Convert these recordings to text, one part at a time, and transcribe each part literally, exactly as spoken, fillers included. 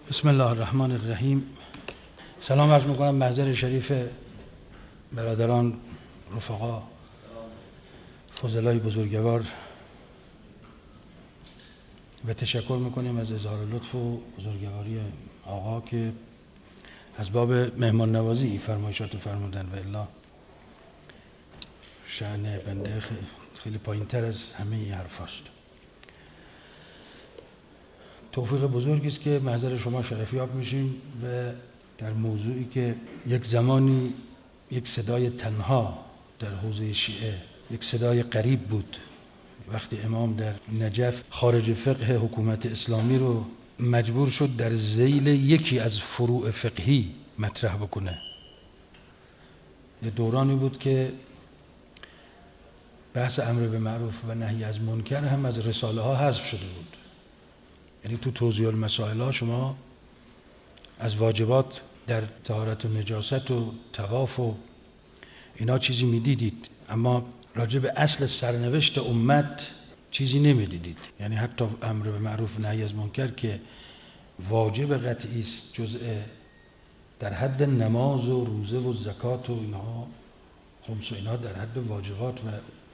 بسم الله الرحمن الرحیم. سلام عرض میکنم محضر شریف برادران، رفقا، فضلای بزرگوار و تشکر میکنیم از اظهار لطف و بزرگواری آقا که از باب مهمان نوازی فرمایشات فرمودن و الا شأن بنده خیلی پایین تر از همه این حرف هست. توفیق بزرگی است که محضر شما شرفیاب میشیم و در موضوعی که یک زمانی یک صدای تنها در حوزه شیعه، یک صدای غریب بود، وقتی امام در نجف خارج فقه حکومت اسلامی رو مجبور شد در ذیل یکی از فروع فقهی مطرح بکنه. یه دورانی بود که بحث امر به معروف و نهی از منکر هم از رساله ها حذف شده بود. یعنی تو توضیح المسائل ها شما از واجبات در طهارت و نجاست و طواف و اینا چیزی میدیدید، اما راجع به اصل سرنوشت امت چیزی نمیدیدید. یعنی حتی امر به معروف و نهی از منکر که واجب قطعی است، جزء در حد نماز و روزه و زکات و اینها، خمس و اینها در حد واجبات و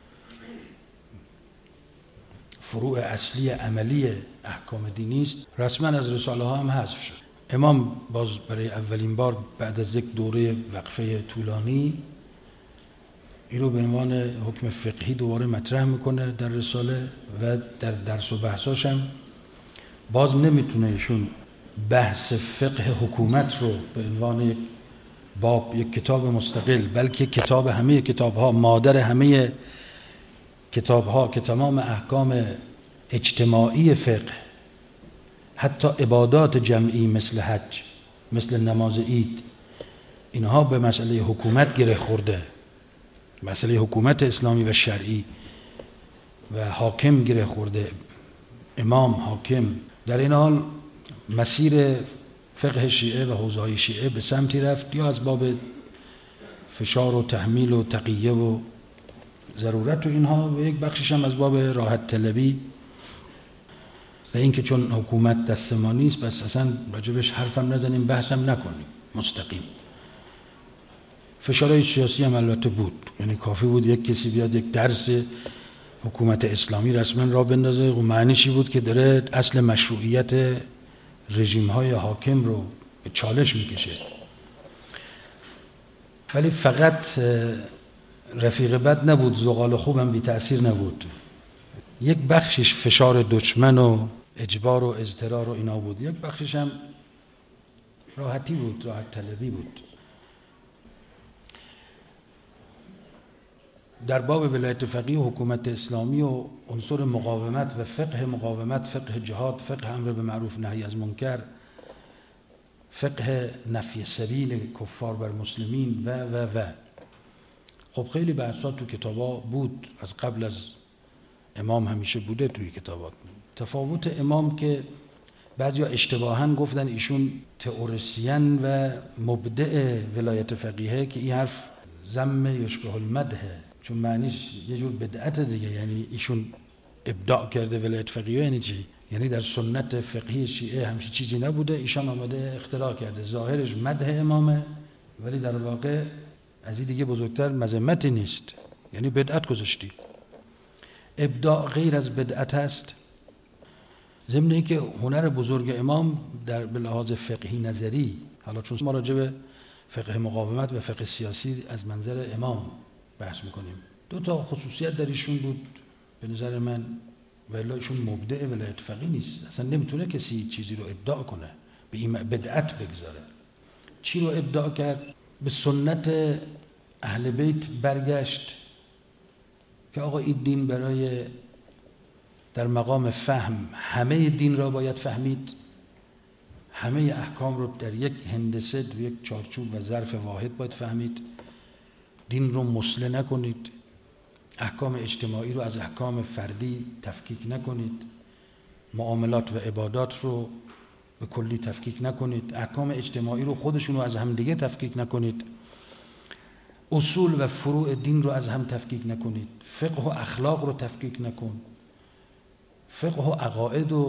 فروع اصلی عملی احکام دینی است، رسما از رساله ها هم حذف شد. امام باز برای اولین بار بعد از یک دوره وقفه طولانی این رو به عنوان حکم فقهی دوباره مطرح میکنه در رساله و در درس و بحثاش هم باز نمیتونه ایشون بحث فقه حکومت رو به عنوان یک باب، یک کتاب مستقل، بلکه کتاب همه کتاب ها، مادر همه کتاب ها که تمام احکام اجتماعی فقه، حتی عبادات جمعی مثل حج، مثل نماز عید، اینها به مسئله حکومت گره خورده، مسئله حکومت اسلامی و شرعی و حاکم گره خورده، امام حاکم. در این حال مسیر فقه شیعه و حوزه‌های شیعه به سمتی رفت یا از باب فشار و تحمیل و تقیه و ضرورت و اینها، و یک بخشش هم از باب راحت طلبی و اینکه چون حکومت دست ما نیست بس اصلا راجبش حرفم نزنیم، بحثم نکنیم مستقیم. فشارهای سیاسی هم البته بود، یعنی کافی بود یک کسی بیاد یک درس حکومت اسلامی رسما را بندازه و معنیشی بود که داره اصل مشروعیت رژیم‌های حاکم رو به چالش میکشه. ولی فقط رفیق بد نبود، زغال خوبم بی تأثیر نبود. یک بخشش فشار دشمن و اجبار و اضطرار و اینا بود، یک بخشش هم راحتی بود، راحت طلبی بود. در باب ولایت فقیه و حکومت اسلامی و عنصر مقاومت و فقه مقاومت، فقه جهاد، فقه امر به معروف نهی از منکر، فقه نفی سبیل کفار بر مسلمین و و و خب خیلی بحثات تو کتابا بود، از قبل از امام همیشه بوده توی کتابات. تفاوت امام که بعضیا اشتباهاً گفتن ایشون تئوریسین و مبدع ولایت فقیهه، که این حرف ذم یشبه المدح، چون معنیش یه جور بدعت دیگه. یعنی ایشون ابداع کرده ولایت فقیهه، یعنی چی؟ یعنی در سنت فقهی شیعه همچین چیزی نبوده، ایشان آمده اختراع کرده. ظاهرش مدح امامه ولی در واقع از این دیگه بزرگتر مذمتی نیست، یعنی بدعت گذاشتی. ابداع غیر از بدعت است. ضمن اینکه هنر بزرگ امام در به لحاظ فقهی نظری، حالا چون ما راجع به فقه مقاومت و فقه سیاسی از منظر امام بحث میکنیم، دو تا خصوصیت در ایشون بود به نظر من، ولی ایشون مبدع ولایت فقیه نیست. اصلا نمیتونه کسی چیزی رو ابداع کنه، به این بدعت بگذاره. چی رو ابداع کرد؟ به سنت اهل بیت برگشت که آقا این دین برای در مقام فهم همه دین را باید فهمید، همه احکام رو در یک هندسه، در یک چارچوب و ظرف واحد باید فهمید. دین رو مسله نکنید، احکام اجتماعی رو از احکام فردی تفکیک نکنید، معاملات و عبادات رو به کلی تفکیک نکنید، احکام اجتماعی رو خودشون رو از هم دیگه تفکیک نکنید، اصول و فروع دین رو از هم تفکیک نکنید، فقه و اخلاق رو تفکیک نکن، فقه و عقاید و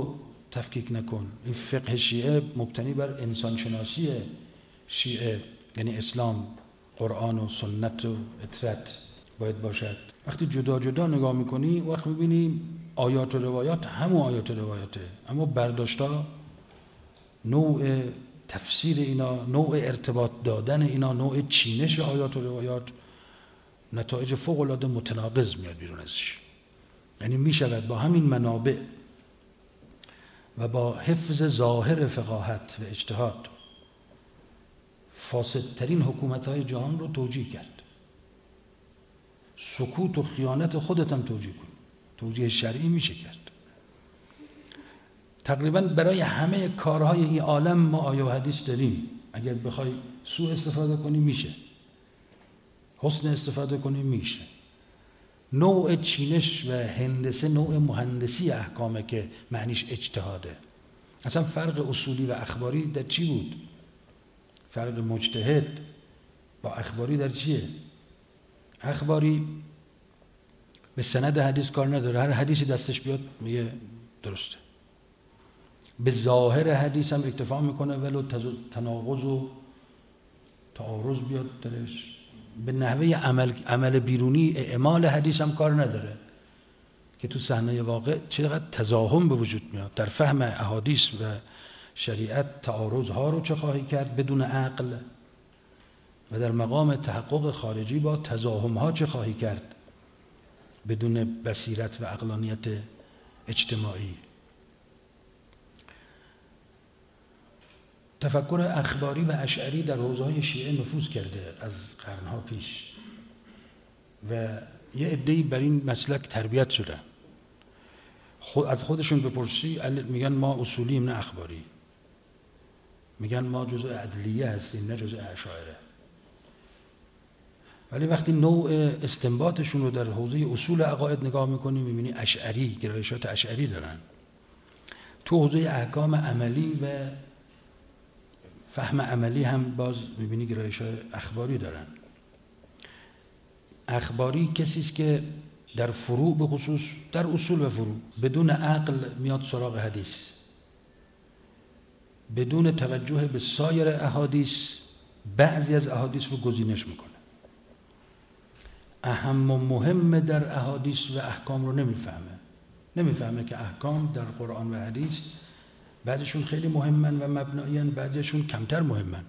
تفکیک نکن. این فقه شیعه مبتنی بر انسانشناسی شیعه، یعنی اسلام، قرآن و سنت و اطرت باید باشد. وقتی جدا جدا نگاه میکنی وقت میبینی آیات و روایات همون آیات و روایاته، اما برداشتا، نوع تفسیر اینا، نوع ارتباط دادن اینا، نوع چینش آیات و روایات، نتایج فوق العاده متناقض میاد بیرون ازش. یعنی میشود با همین منابع و با حفظ ظاهر فقاهت و اجتهاد فاسدترین حکومت‌های جهان رو توجیه کرد. سکوت و خیانت خودت هم توجیه کن، توجیه شرعی میشه کرد. تقریبا برای همه کارهای این عالم ما آیه و حدیث داریم. اگر بخوای سوء استفاده کنی میشه، حسن استفاده کنی میشه. نوع چینش و هندسه نوع مهندسی احکامه که معنیش اجتهاده. اصلا فرق اصولی و اخباری در چی بود؟ فرق مجتهد با اخباری در چیه؟ اخباری به سند حدیث کار نداره، هر حدیثی دستش بیاد میگه درسته، به ظاهر حدیث هم اکتفا میکنه ولو تناقض و تعارض بیاد درش، به نحوه عمل عمل بیرونی اعمال حدیث هم کار نداره که تو صحنه واقع چقدر تزاحم به وجود میاد. در فهم احادیث و شریعت تعارض ها رو چه خواهی کرد بدون عقل، و در مقام تحقق خارجی با تزاحم ها چه خواهی کرد بدون بصیرت و عقلانیت اجتماعی. تفکر اخباری و اشعری در حوزه‌های شیعه نفوذ کرده از قرنها پیش و یه عده‌ای بر این مسلک تربیت شدن. خود از خودشون بپرسی میگن ما اصولیم نه اخباری، میگن ما جزء عدلیه هستیم نه جزء اشاعره. ولی وقتی نوع استنباطشون رو در حوزه اصول عقاید نگاه میکنی میبینی اشعری، گرایشات اشعری دارن. تو حوزه احکام عملی و فهم عملی هم باز میبینی گرایشات اخباری دارن. اخباری کسی است که در فروع به خصوص، در اصول و فروع بدون عقل میاد سراغ حدیث، بدون توجه به سایر احادیث بعضی از احادیث رو گزینش میکنه. اهم و مهم در احادیث و احکام رو نمیفهمه. نمیفهمه که احکام در قرآن و حدیث بعضیشون خیلی مهمن و مبنایین، بعضیشون کمتر مهمن.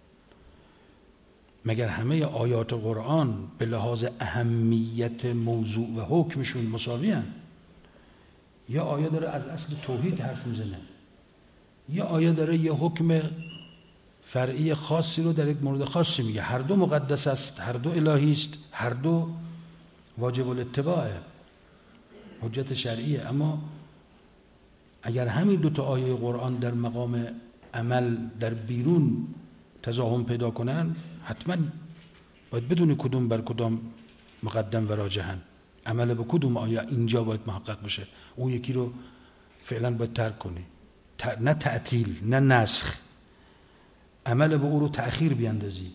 مگر همه آیات قرآن به لحاظ اهمیت موضوع و حکمشون مساوی هن؟ یا آیه داره از اصل توحید حرف میزنه، یا آیه داره یه حکم فرعی خاصی رو در یک مورد خاصی میگه. هر دو مقدس است، هر دو الهی است، هر دو واجب الاتباعه، حجت شرعیه. اما اگر همین دو تا آیه قرآن در مقام عمل در بیرون تزاحم پیدا کنن، حتما باید بدونی کدوم بر کدام مقدم و راجحن، عمل به کدوم آیه اینجا باید محقق بشه، اون یکی رو فعلا باید ترک کنی. نه تعطیل نه نسخ، عمل به او رو تأخیر بیندازی.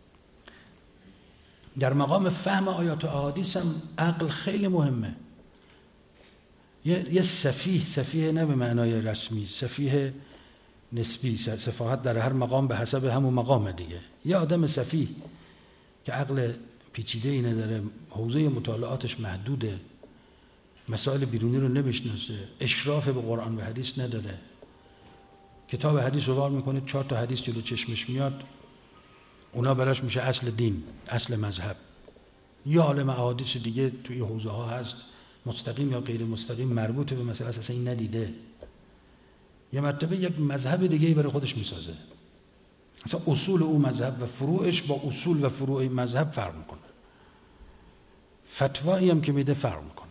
در مقام فهم آیات و احادیث هم عقل خیلی مهمه. یه, یه سفیه، سفیه نه به معنای رسمی، سفیه نسبی، سفاهت در هر مقام به حسب همون مقام دیگه. یه آدم سفیه که عقل پیچیده ای نداره، حوزه مطالعاتش محدوده، مسائل بیرونی رو نمیشناسه، اشراف به قرآن و حدیث نداره، کتاب حدیث رو وار میکنه چهار تا حدیث جلو چشمش میاد، اونا براش میشه اصل دین، اصل مذهب. یا عالم احادیث دیگه توی حوزه ها هست، مستقیم یا غیر مستقیم مربوط به مسئله اساسا این ندیده، یه مرتبه یک مذهب دیگه برای خودش میسازه. اصلا اصول او مذهب و فروعش با اصول و فروع مذهب فرق میکنه، فتوایی هم که میده فرق میکنه.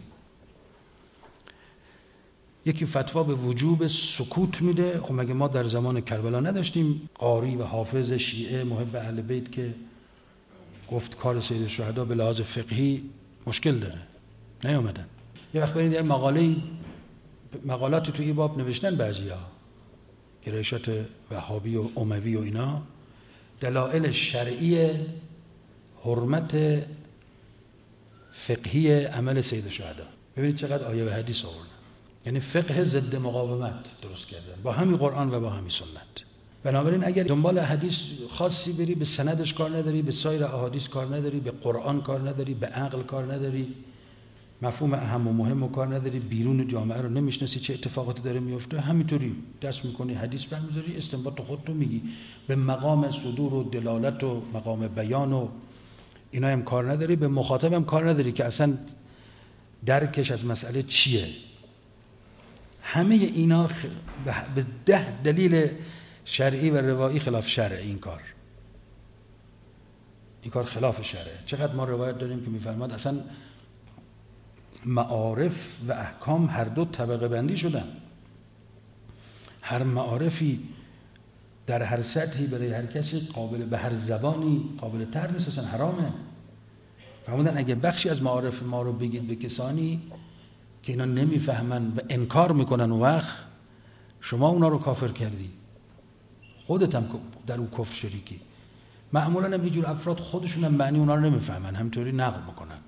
یکی فتوا به وجوب سکوت میده. خب مگه ما در زمان کربلا نداشتیم قاری و حافظ شیعه محب اهل بیت که گفت کار سید الشهدا به لحاظ فقهی مشکل داره، نیامدن. یه وقت برید یه مقاله مقالاتی توی باب نوشتن بعضیا، گرایشات وهابی و اموی و اینا، دلایل شرعی حرمت فقهی عمل سید الشهدا. ببینید چقدر آیه و حدیث آوردن. یعنی فقه ضد مقاومت درست کردن با همین قرآن و با همین سنت. بنابراین اگر دنبال حدیث خاصی بری، به سندش کار نداری، به سایر احادیث کار نداری، به قرآن کار نداری، به عقل کار نداری، مفهوم اهم و مهم رو کار نداری، بیرون جامعه رو نمیشناسی چه اتفاقاتی داره میفته، همینطوری دست میکنی حدیث برمیذاری، استنباط خودت رو میگی، به مقام صدور و دلالت و مقام بیان و اینا هم کار نداری، به مخاطب هم کار نداری که اصلا درکش از مسئله چیه. همه اینا به ده دلیل شرعی و روایی خلاف شرع. این کار این کار خلاف شرعه. چقدر ما روایت داریم که میفرماد اصلا معارف و احکام هر دو طبقه بندی شدن، هر معارفی در هر سطحی برای هر کسی قابل به هر زبانی قابل تر نیست، اصلا حرامه. فرمودن اگه بخشی از معارف ما رو بگید به کسانی که اینا نمیفهمن و انکار میکنن، اون وقت شما اونا رو کافر کردی، خودت هم در اون کفر شریکی. معمولا هم اینجور افراد خودشون هم معنی اونا رو نمیفهمن، همینطوری نقل میکنن.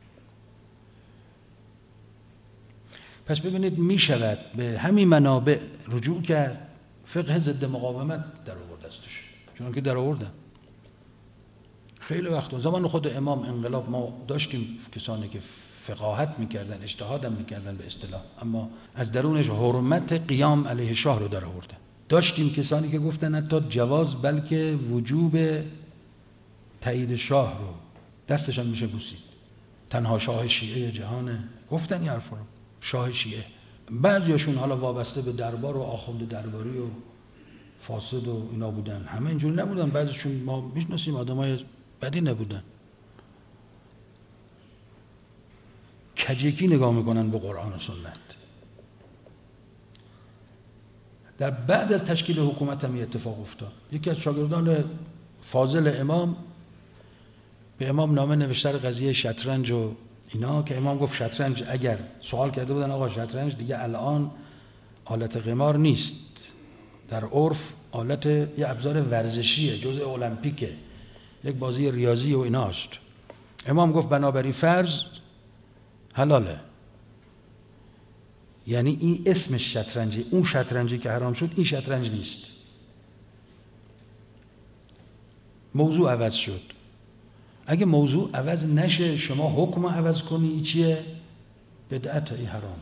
پس ببینید میشود به همین منابع رجوع کرد، فقه ضد مقاومت در آورد دستش، چون که در آوردن. خیلی وقت زمان خود امام انقلاب ما داشتیم کسانی که فقاهت میکردن، اجتهاد هم میکردن به اصطلاح، اما از درونش حرمت قیام علیه شاه رو در آوردن. داشتیم کسانی که گفتن حتی جواز بلکه وجوب تایید شاه رو دستش هم میشه بوسید، تنها شاه شیعه جهانه، گفتن این حرف رو، شاه شیعه. بعضیاشون حالا وابسته به دربار و آخوند درباری و فاسد و اینا بودن، همه اینجوری نبودن، بعضیشون ما میشناسیم آدمای بدی نبودن. کجکی نگاه میکنن به قرآن و سنت. در بعد از تشکیل حکومت هم اتفاق افتاد. یکی از شاگردان فاضل امام به امام نامه نوشته قضیه شطرنج و اینا، که امام گفت شطرنج، اگر سوال کرده بودن آقا شطرنج دیگه الان آلت قمار نیست، در عرف آلت یه ابزار ورزشیه، جزء المپیکه، یک بازی ریاضی و ایناست. امام گفت بنابراین فرض حلاله، یعنی این اسمش شطرنجی، اون شطرنجی که حرام شد این شطرنج نیست. موضوع عوض شد. اگه موضوع عوض نشه شما حکم عوض کنی، این چیه؟ بدعت، این حرام.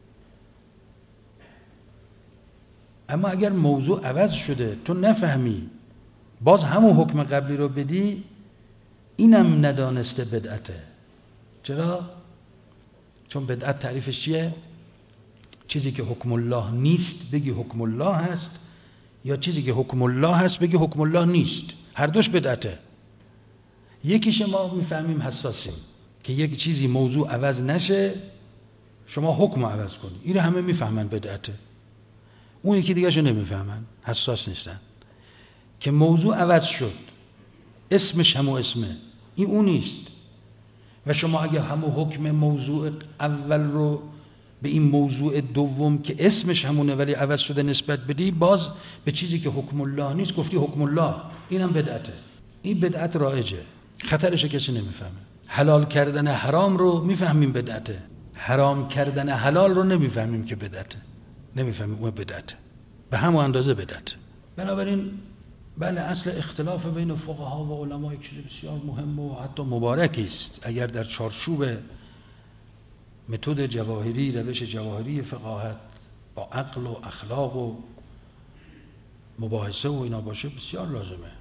اما اگر موضوع عوض شده تو نفهمی باز همون حکم قبلی رو بدی، اینم ندانسته بدعته. چرا؟ چون بدعت تعریفش چیه؟ چیزی که حکم الله نیست بگی حکم الله هست، یا چیزی که حکم الله هست بگی حکم الله نیست. هر دوش بدعته. یکیش ما میفهمیم حساسیم که یک چیزی موضوع عوض نشه شما حکم عوض کنی، این رو همه میفهمن بدعته. اون یکی دیگه شو نمیفهمن، حساس نیستن که موضوع عوض شد، اسمش همو اسمه، این اون نیست. و شما اگه همو حکم موضوع اول رو به این موضوع دوم که اسمش همونه ولی عوض شده نسبت بدی، باز به چیزی که حکم الله نیست گفتی حکم الله، اینم بدعته. این بدعت رایجه، خطرش کسی نمیفهمه. حلال کردن حرام رو میفهمیم بدعته، حرام کردن حلال رو نمیفهمیم که بدعته، نمیفهمیم اون بدعته، به همون اندازه بدعته. بنابراین بله، اصل اختلاف بین فقها و علما یک چیز بسیار مهم و حتی مبارکی است. اگر در چارچوب متد جواهری، روش جواهری فقاهت با عقل و اخلاق و مباحثه و اینا باشه بسیار لازمه.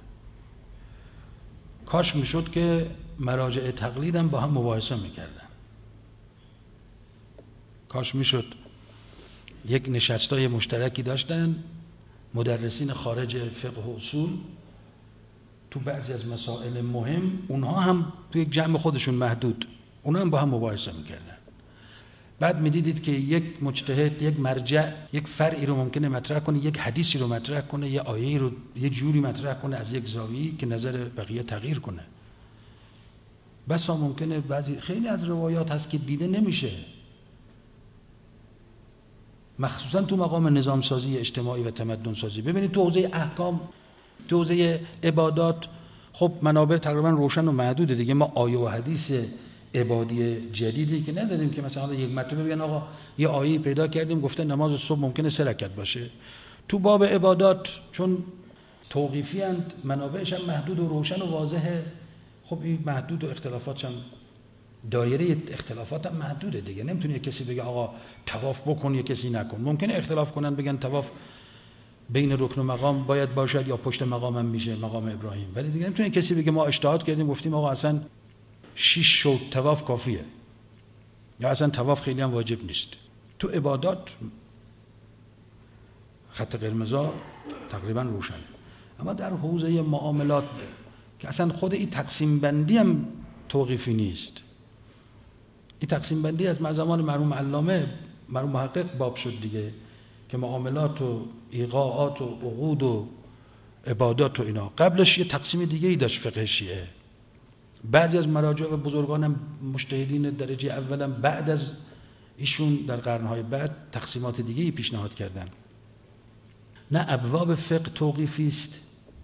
کاش میشد که مراجع تقلید هم با هم مباحثه میکردن. کاش میشد یک نشستای مشترکی داشتن مدرسین خارج فقه و اصول تو بعضی از مسائل مهم، اونها هم تو یک جمع خودشون محدود، اونها هم با هم مباحثه میکردن. بعد میدیدید که یک مجتهد، یک مرجع، یک فرعی رو ممکنه مطرح کنه، یک حدیثی رو مطرح کنه، یه آیه‌ای رو یه جوری مطرح کنه از یک زاویه‌ای که نظر بقیه تغییر کنه. بسا ممکنه بعضی خیلی از روایات هست که دیده نمیشه، مخصوصا تو مقام نظام سازی اجتماعی و تمدن سازی. ببینید تو حوزه احکام، تو حوزه عبادات، خب منابع تقریبا روشن و محدوده دیگه. ما آیه و حدیث عبادی جدیدی که نداریم که مثلا یک مرتبه بگن آقا یه آیه پیدا کردیم گفته نماز صبح ممکنه سه رکعت باشه. تو باب عبادات چون توقیفی اند، منابعش هم محدود و روشن و واضحه، خب این محدود و اختلافات هم دایره اختلافات هم محدوده دیگه. نمیتونه کسی بگه آقا طواف بکن یه کسی نکن. ممکنه اختلاف کنن بگن طواف بین رکن و مقام باید باشد یا پشت مقام هم میشه، مقام ابراهیم، ولی دیگه نمیتونه کسی بگه ما اجتهاد کردیم گفتیم آقا اصلا شش شوط طواف کافیه یا اصلا طواف خیلی هم واجب نیست. تو عبادات خط قرمزا تقریبا روشنه. اما در حوزه معاملات که اصلا خود این تقسیم بندی هم توقیفی نیست. این تقسیم بندی از زمان مرحوم علامه مرحوم محقق باب شد دیگه، که معاملات و ایقاعات و عقود و عبادات و اینا. قبلش یه تقسیم دیگه ای داشت فقه شیعه. بعضی از مراجع و بزرگانم مجتهدین درجه اولم بعد از ایشون در قرنهای بعد تقسیمات دیگه ای پیشنهاد کردن. نه ابواب فقه توقیفی است،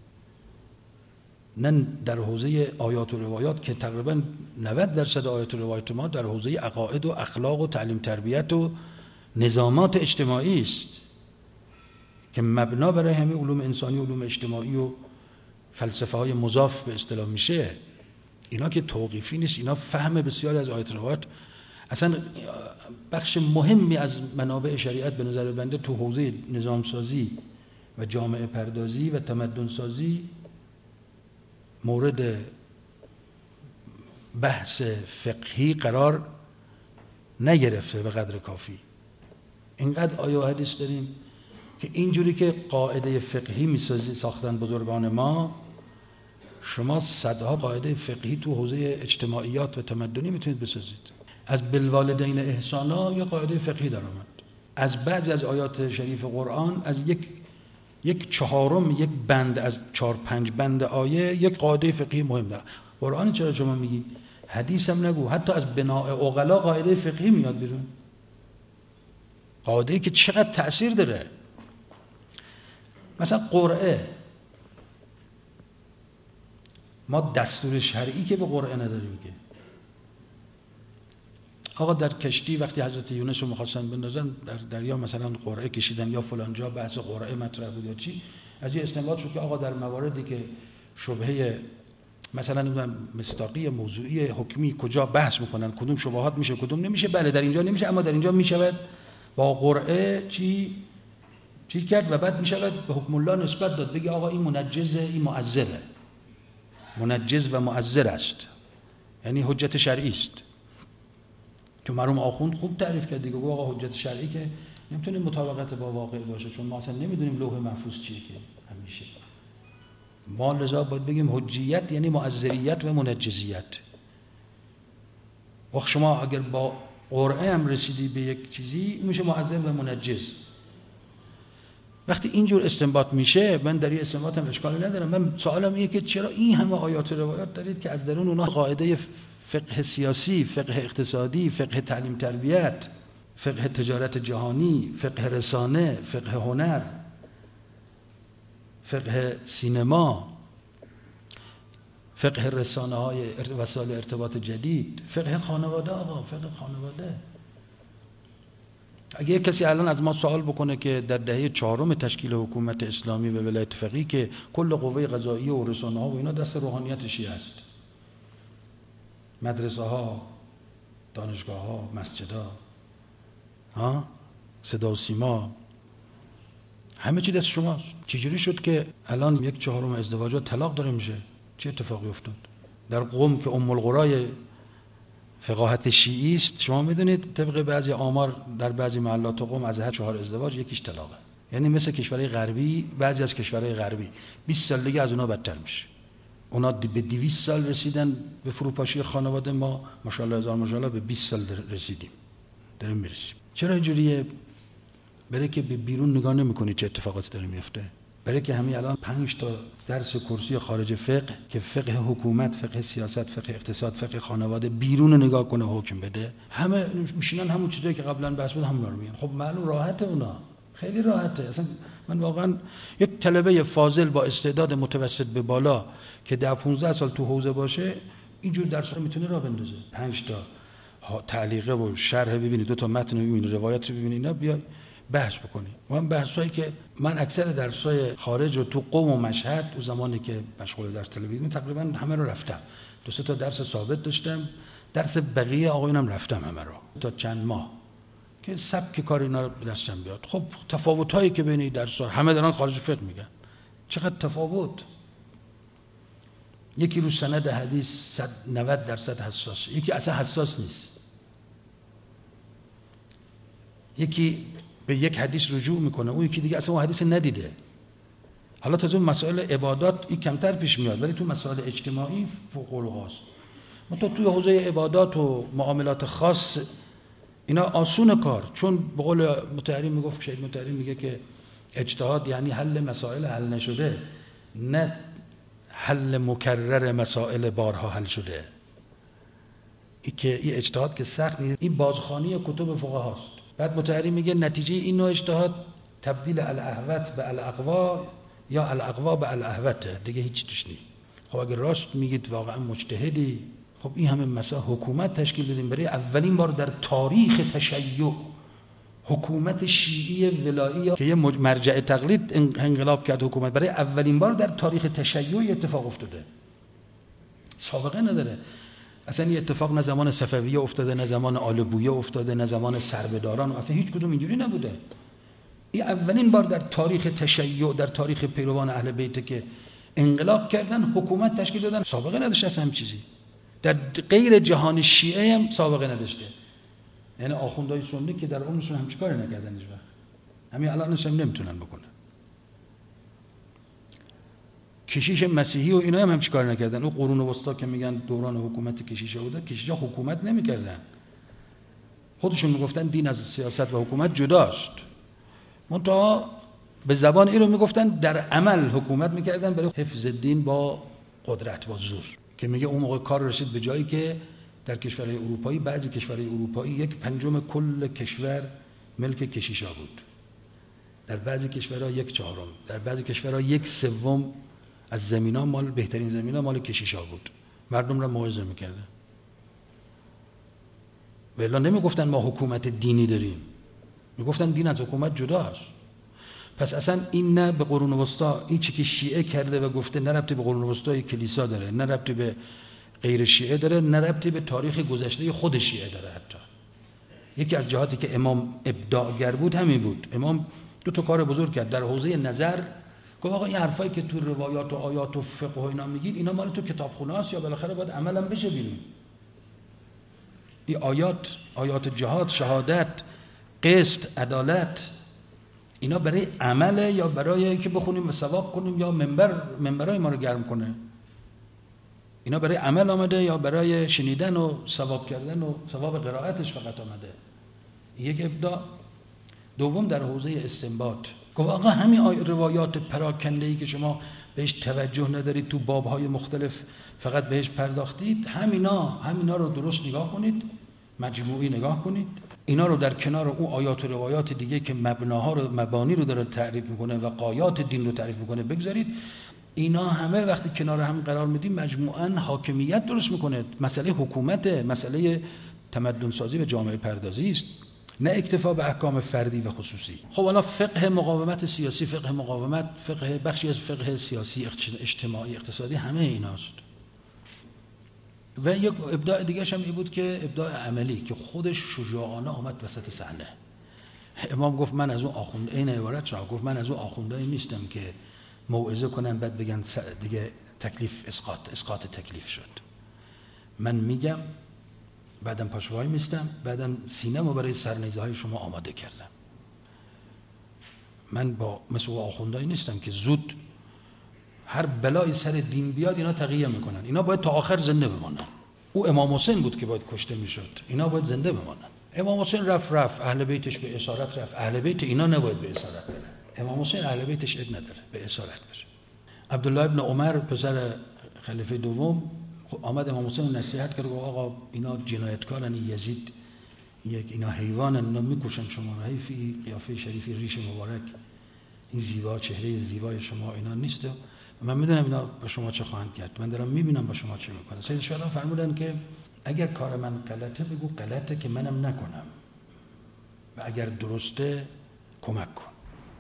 نه در حوزه آیات و روایات که تقریبا نود درصد آیات و روایات ما در حوزه عقاید و اخلاق و تعلیم تربیت و نظامات اجتماعی است که مبنا برای همه علوم انسانی و علوم اجتماعی و فلسفه های مضاف به اصطلاح میشه. اینا که توقیفی نیست، اینا فهم بسیاری از آیات و روایات. اصلا بخش مهمی از منابع شریعت به نظر بنده تو حوزه نظام سازی و جامعه پردازی و تمدن سازی مورد بحث فقهی قرار نگرفته به قدر کافی. اینقدر آیه و حدیث داریم که اینجوری که قاعده فقهی میسازی ساختن بزرگان ما، شما صدها قاعده فقهی تو حوزه اجتماعیات و تمدنی میتونید بسازید. از بالوالدین احسانا یا قاعده فقهی در آمد. از بعضی از آیات شریف قرآن، از یک یک چهارم یک بند از چهار پنج بند آیه یک قاعده فقهی مهم داره. قرآن چرا شما میگی؟ حدیث هم نگو، حتی از بناء عقلا قاعده فقهی میاد بیرون. قاعده که چقدر تأثیر داره. مثلا قرعه، ما دستور شرعی که به قرعه نداریم که. آقا در کشتی وقتی حضرت یونس رو می‌خواستن بندازن در دریا مثلا قرعه کشیدن یا فلان جا بحث قرعه مطرح بود یا چی، از این استنباط شد که آقا در مواردی که شبهه مثلا نمیدونم مصداقی موضوعی حکمی کجا بحث میکنن، کدوم شبهات میشه کدوم نمیشه، بله در اینجا نمیشه اما در اینجا میشود با قرعه چی چی کرد و بعد میشود به حکم الله نسبت داد، بگی آقا این منجزه این معذره، منجز و معذر است، یعنی حجت شرعی است. که مرحوم آخوند خوب تعریف کرد دیگه، آقا حجت شرعی که نمیتونه مطابقت با واقع باشه، چون ما اصلا نمیدونیم لوح محفوظ چیه که همیشه. ما لذا باید بگیم حجیت یعنی معذریت و منجزیت. وقت شما اگر با قرعه هم رسیدی به یک چیزی میشه معذر و منجز. وقتی اینجور استنباط میشه، من در این استنباط هم اشکال ندارم. من سوالم اینه که چرا این همه آیات و روایات دارید که از درون اونها قاعده فقه سیاسی، فقه اقتصادی، فقه تعلیم تربیت، فقه تجارت جهانی، فقه رسانه، فقه هنر، فقه سینما، فقه رسانه های وسایل ارتباط جدید، فقه خانواده. آقا فقه خانواده، اگه کسی الان از ما سوال بکنه که در دهه چهارم تشکیل حکومت اسلامی و ولایت فقیه که کل قوه قضاییه و رسانه ها و اینا دست روحانیت شیعه است، مدرسه ها، دانشگاه ها، مسجد ها، صدا و سیما، همه چی دست شماست. چجوری شد که الان یک چهارم ازدواجات طلاق داره میشه؟ چه اتفاقی افتاد؟ در قم که ام القرای فقاهت شیعی است، شما میدونید طبق بعضی آمار در بعضی محلات قم از هر چهار ازدواج یکیش طلاقه. یعنی مثل کشورهای غربی، بعضی از کشورهای غربی بیست سال دیگه از اونها بدتر میشه. اونا به دویست سال رسیدن به فروپاشی خانواده، ما ماشاءالله هزار ماشاءالله به بیست سال رسیدیم، داریم میرسیم. چرا اینجوریه؟ برای که به بیرون نگاه نمی‌کنی چه اتفاقاتی داره میفته. برای که همین الان پنج تا درس کرسی خارج فقه که فقه حکومت، فقه سیاست، فقه اقتصاد، فقه خانواده بیرون نگاه کنه حکم بده، همه میشینن همون چیزایی که قبلا بحث بود همون رو میگن. خب معلوم راحته، اونا خیلی راحته. اصلا من واقعا یک طلبه فاضل با استعداد متوسط به بالا که ده پانزده سال تو حوزه باشه اینجور درس میتونه راه بندازه. پنج تا تعلیقه و شرح ببینی، دو تا متن ببینی، روایت رو ببینی، اینا بیای بحث بکنی. و هم بحثایی که من اکثر درسای خارج و تو قم و مشهد و زمانی که مشغول درس تلویزیون تقریبا همه رو رفتم. دو سه تا درس ثابت داشتم، درس بقیه آقایونم رفتم همه رو تا چند ماه که سبک کار اینا رو دستم بیاد. خب تفاوتایی که بین درس‌ها، همه دارن خارج فقه میگن، چقدر تفاوت. یکی رو سند حدیث نود درصد حساس، یکی اصلا حساس نیست. یکی به یک حدیث رجوع میکنه، اون یکی دیگه اصلا اون حدیث ندیده. حالا تا تو مسائل عبادات این کمتر پیش میاد، ولی تو مسائل اجتماعی فوق العاده است. منتها توی حوزه عبادات و معاملات خاص اینا آسون کار، چون به قول مطهری میگفت، شهید مطهری میگه که اجتهاد یعنی حل مسائل حل نشده، نه حل مکرر مسائل بارها حل شده. این که این اجتهاد که سخت نیست، این بازخوانی کتب فقهاست. بعد مطهری میگه نتیجه این نوع اجتهاد تبدیل الاهوت به الاقوا یا الاقوا به الاهوت، دیگه هیچ توش نیست. خب اگه راست میگید واقعا مجتهدی، خب این همه مثلا حکومت تشکیل دادیم برای اولین بار در تاریخ تشیع، حکومت شیعی ولایی که یه مرجع تقلید انقلاب کرد، حکومت برای اولین بار در تاریخ تشیع اتفاق افتاده، سابقه نداره. اصلا این اتفاق نه زمان صفویه افتاده، نه زمان آل بویه افتاده، نه زمان سربداران، اصلا هیچ کدوم اینجوری نبوده. این اولین بار در تاریخ تشیع، در تاریخ پیروان اهل بیت که انقلاب کردن، حکومت تشکیل دادن، سابقه نداشته اصلا هم چیزی. در غیر جهان شیعه هم سابقه نداشته. یعنی آخوندهای سنی که در عمرشون همچین کاری نکردن هیچ وقت، همین الانش هم نمیتونن بکنن. کشیش مسیحی و اینا هم همچین کاری نکردن. اون قرون وسطا که میگن دوران حکومت کشیشا بوده، کشیشا حکومت نمیکردن، خودشون میگفتن دین از سیاست و حکومت جداست. منتها به زبان این رو میگفتن، در عمل حکومت میکردن برای حفظ دین با قدرت، با زور. که میگه اون موقع کار رسید به جایی که در کشورهای اروپایی، بعضی کشورهای اروپایی یک پنجم کل کشور ملک کشیشا بود، در بعضی کشورها یک چهارم، در بعضی کشورها یک سوم از زمینا مال، بهترین زمینا مال کشیشا بود. مردم را موعظه میکردن. ولی نمیگفتن ما حکومت دینی داریم، میگفتن دین از حکومت جداست. پس اصلا این نه به قرون وسطا، این چی که شیعه کرده و گفته نه ربطی به قرون وسطای کلیسا داره، نه ربطی به غیر شیعه داره، نه ربطی به تاریخ گذشته خود شیعه داره. حتی یکی از جهاتی که امام ابداعگر بود همین بود. امام دو تا کار بزرگ کرد در حوزه نظر. گفت آقا این حرفایی که تو روایات و آیات و فقه و اینا میگید، اینا مال تو کتابخونه است یا بالاخره باید عملاً بشه بیرون. این آیات، آیات جهاد، شهادت، قسط، عدالت، اینا برای عمله یا برای که بخونیم و ثواب کنیم یا منبر منبرای ما رو گرم کنه؟ اینا برای عمل آمده یا برای شنیدن و ثواب کردن و ثواب قرائتش فقط آمده؟ یک ابداع. دوم در حوزه استنباط، گفت آقا همین روایات پراکنده‌ای که شما بهش توجه ندارید، تو بابهای مختلف فقط بهش پرداختید، همینا همینا رو درست نگاه کنید، مجموعی نگاه کنید، اینا رو در کنار اون آیات و روایات دیگه که مبناها رو، مبانی رو داره تعریف میکنه و غایات دین رو تعریف میکنه بگذارید. اینا همه وقتی کنار هم قرار میدیم مجموعاً حاکمیت درست میکنه. مسئله حکومت، مسئله تمدن سازی و جامعه پردازی است، نه اکتفا به احکام فردی و خصوصی. خب حالا فقه مقاومت سیاسی، فقه مقاومت، فقه بخشی از فقه سیاسی، اجتماعی، اقتصادی، همه ایناست. و یک ابداع دیگه هم این بود که ابداع عملی که خودش شجاعانه آمد وسط صحنه. امام گفت من از اون آخوند، این عبارت شاه گفت من از اون آخوندایی نیستم که موعظه کنن بعد بگن دیگه تکلیف اسقاط، اسقاط تکلیف شد. من میگم، بعدم پاشوهای میستم، بعدم سینه‌مو برای سرنیزه های شما آماده کردم. من با مثل آخوندایی نیستم که زود هر بلای سر دین بیاد اینا تقیه میکنن. اینا باید تا آخر زنده بمانن. او امام حسین بود که باید کشته میشد، اینا باید زنده بمانن. امام حسین رفت رفت اهل بیتش به اسارت رفت، اهل بیت اینا نباید به اسارت بره. امام حسین اهل بیتش اد نداره به اسارت بره. عبدالله ابن عمر پسر خلیفه دوم آمد امام حسین نصیحت کرد، گفت آقا اینا جنایتکارن، یزید یک اینا حیوانن، اینا میکشن شما رو، حیفی قیافه شریفی ریش مبارک، این زیبا چهره زیبای شما اینا نیست. من میدونم اینا با شما چه خواهند کرد، من دارم میبینم با شما چه میکنن. سید شهدا فرمودن که اگر کار من غلطه بگو غلطه که منم نکنم و اگر درسته کمک کن.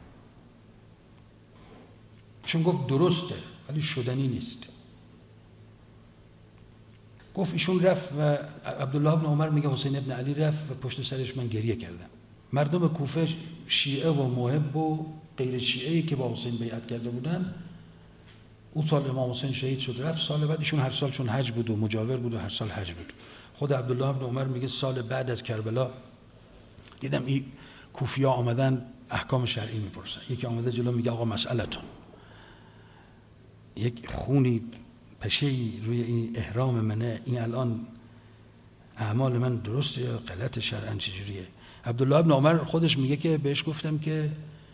چون گفت درسته ولی شدنی نیست. گفت ایشون رفت و عبدالله ابن عمر میگه حسین ابن علی رفت و پشت سرش من گریه کردم. مردم کوفه شیعه و محب و غیر شیعه‌ای که با حسین بیعت کرده بودن، اون سال امام حسین شهید شد رفت، سال بعد ایشون هر سال چون حج بود و مجاور بود و هر سال حج بود. خود عبدالله ابن عمر میگه سال بعد از کربلا دیدم این کوفیا آمدن احکام شرعی میپرسن. یکی آمده جلو میگه آقا مسئلتون، یک خونی پشه‌ای روی این احرام منه، این الان اعمال من درسته یا غلط شرعاً چجوریه؟ عبدالله ابن عمر خودش میگه که بهش گفتم که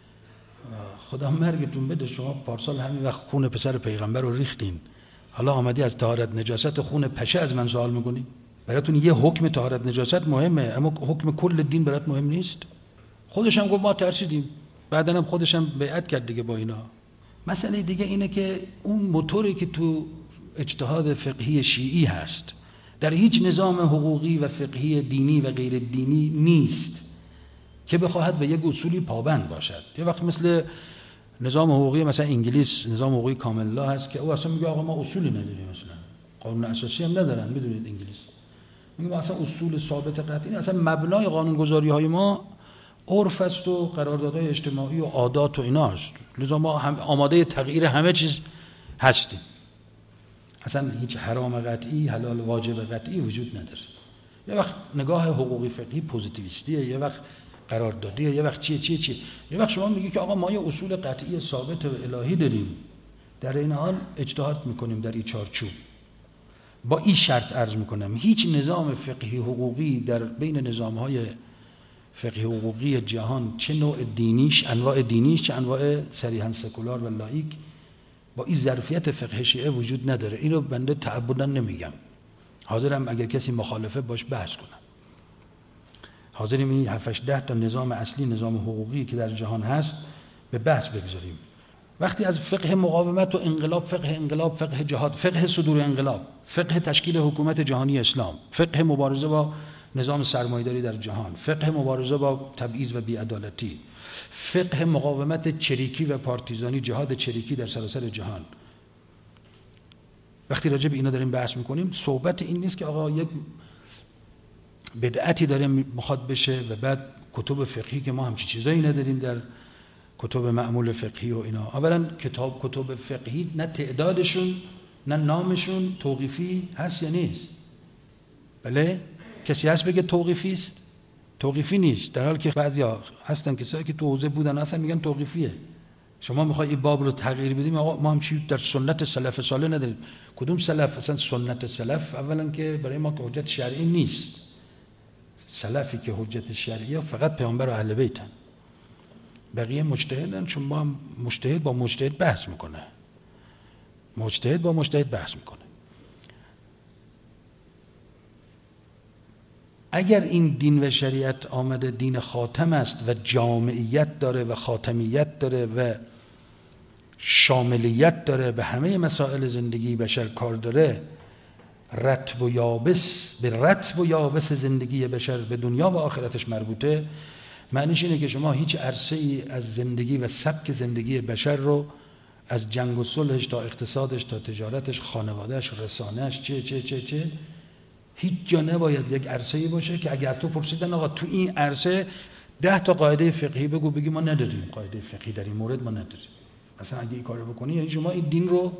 خدا مرگتون بده، شما پارسال همین وقت خون پسر پیغمبر رو ریختین، حالا آمدی از طهارت نجاست خون پشه از من سوال میکنی؟ براتون یه حکم طهارت نجاست مهمه اما حکم کل دین برات مهم نیست؟ خودش هم گفت ما ترسیدیم، بعدن هم خودش هم بیعت کرد دیگه با اینا. مسئله دیگه اینه که اون موتوری که تو اجتهاد فقهی شیعی هست در هیچ نظام حقوقی و فقهی دینی و غیر دینی نیست که بخواهد به یک اصولی پابند باشد. یه وقت مثل نظام حقوقی مثلا انگلیس، نظام حقوقی کامل لا هست که او اصلا میگه آقا ما اصولی نداریم، مثلا قانون اساسی هم ندارن. میدونید انگلیس میگه ما اصلا اصول ثابت قطعی، اصلا مبنای قانونگذاری های ما عرف است و قراردادهای اجتماعی و عادات و ایناست، لذا ما هم آماده تغییر همه چیز هستیم. اصلا هیچ حرام قطعی، حلال واجب قطعی وجود نداره. یه وقت نگاه حقوقی فقهی پوزیتیویستیه، یه وقت قراردادیه، یه وقت چیه چیه چیه. یه وقت شما میگی که آقا ما یه اصول قطعی ثابت و الهی داریم، در این حال اجتهاد میکنیم در این چارچوب. با این شرط عرض میکنم هیچ نظام فقهی حقوقی در بین نظامهای فقهی حقوقی جهان، چه نوع دینیش، انواع دینیش، چه انواع صریحاً سکولار و لایک، با این ظرفیت فقه شیعه وجود نداره. اینو بنده تعبداً نمیگم، حاضرم اگر کسی مخالفه باش بحث کنم. حاضریم این هفت ده تا نظام اصلی، نظام حقوقی که در جهان هست به بحث بگذاریم. وقتی از فقه مقاومت و انقلاب، فقه انقلاب، فقه جهاد، فقه صدور انقلاب، فقه تشکیل حکومت جهانی اسلام، فقه مبارزه با نظام سرمایه‌داری در جهان، فقه مبارزه با تبعیض و بی‌عدالتی، فقه مقاومت چریکی و پارتیزانی، جهاد چریکی در سراسر جهان، وقتی راجع به اینا داریم بحث میکنیم صحبت این نیست که آقا یک بدعتی داره میخواد بشه و بعد کتب فقهی که ما همچین چیزایی نداریم در کتب معمول فقهی و اینا. اولا کتاب کتب فقهی نه تعدادشون نه نامشون توقیفی هست یا نیست؟ بله؟ کسی هست بگه توقیفی است؟ توقیفی نیست، در حالی که بعضیا هستن کسایی که تو حوزه بودن اصلا میگن توقیفیه. شما میخوای این باب رو تغییر بدیم، آقا ما هم چی در سنت سلف صالح نداریم. کدوم سلف؟ اصلا سنت سلف اولا که برای ما که حجت شرعی نیست. سلفی که حجت شرعیه فقط پیامبر و اهل بیتن، بقیه مجتهدن. چون ما هم مجتهد با مجتهد بحث میکنه، مجتهد با مجتهد بحث میکنه. اگر این دین و شریعت آمده دین خاتم است و جامعیت داره و خاتمیت داره و شاملیت داره، به همه مسائل زندگی بشر کار داره، رطب و یابس، به رطب و یابس زندگی بشر به دنیا و آخرتش مربوطه، معنیش اینه که شما هیچ عرصه ای از زندگی و سبک زندگی بشر رو از جنگ و صلحش تا اقتصادش تا تجارتش، خانوادهش، رسانهش، چه چه چه چه هیچ جا نباید یک عرصه‌ای باشه که اگر تو پرسیدن آقا تو این عرصه ده تا قاعده فقهی بگو، بگی ما نداریم قاعده فقهی در این مورد، ما نداریم. مثلا اگه این کارو بکنی یعنی شما این دین رو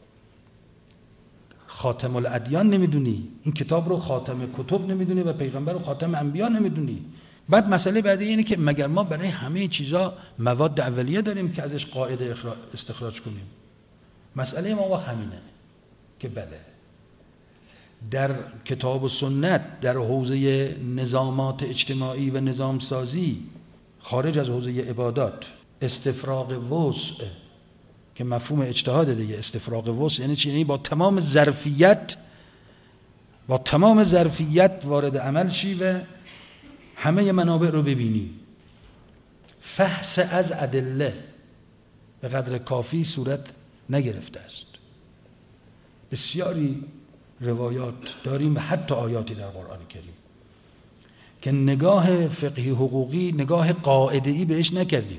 خاتم الادیان نمیدونی، این کتاب رو خاتم کتب نمیدونی و پیغمبر رو خاتم انبیا نمیدونی. بعد مسئله بعدی اینه که مگر ما برای همه چیزا مواد اولیه داریم که ازش قاعده استخراج کنیم؟ مسئله ما وقت همینه که بله در کتاب و سنت در حوزه نظامات اجتماعی و نظام سازی خارج از حوزه عبادات استفراغ وسع که مفهوم اجتهاد دیگه، استفراغ وسع یعنی چی؟ یعنی با تمام ظرفیت با تمام ظرفیت وارد عمل شی و همه منابع رو ببینی، فحص از ادله به قدر کافی صورت نگرفته است. بسیاری روایات داریم، حتی آیاتی در قرآن کریم که نگاه فقهی حقوقی، نگاه قاعده‌ای بهش نکردیم.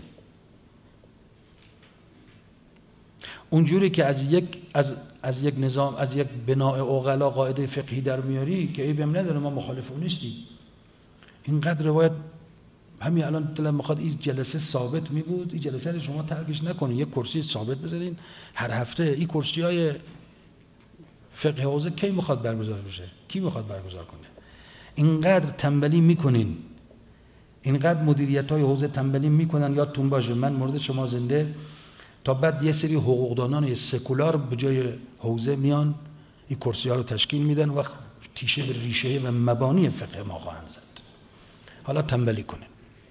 اونجوری که از یک از از یک نظام، از یک بناء عقلا قاعده فقهی در میاری که عیبی هم نداره، ما مخالف اون نیستیم. اینقدر روایت همین الان دلم میخواد این جلسه ثابت می بود، این جلسه رو شما ترکش نکنین، یک کرسی ثابت بذارین هر هفته. این کرسی‌های فقه حوزه کی میخواد برگزار بشه؟ کی میخواد برگزار کنه؟ اینقدر تنبلی میکنین، اینقدر مدیریت‌های حوزه تنبلی میکنن. یادتون باشه من مورد شما زنده تا بعد یه سری حقوقدانان سکولار به جای حوزه میان این کرسی‌ها رو تشکیل میدن و تیشه به ریشه و مبانی فقه ما خواهند زد. حالا تنبلی کنه،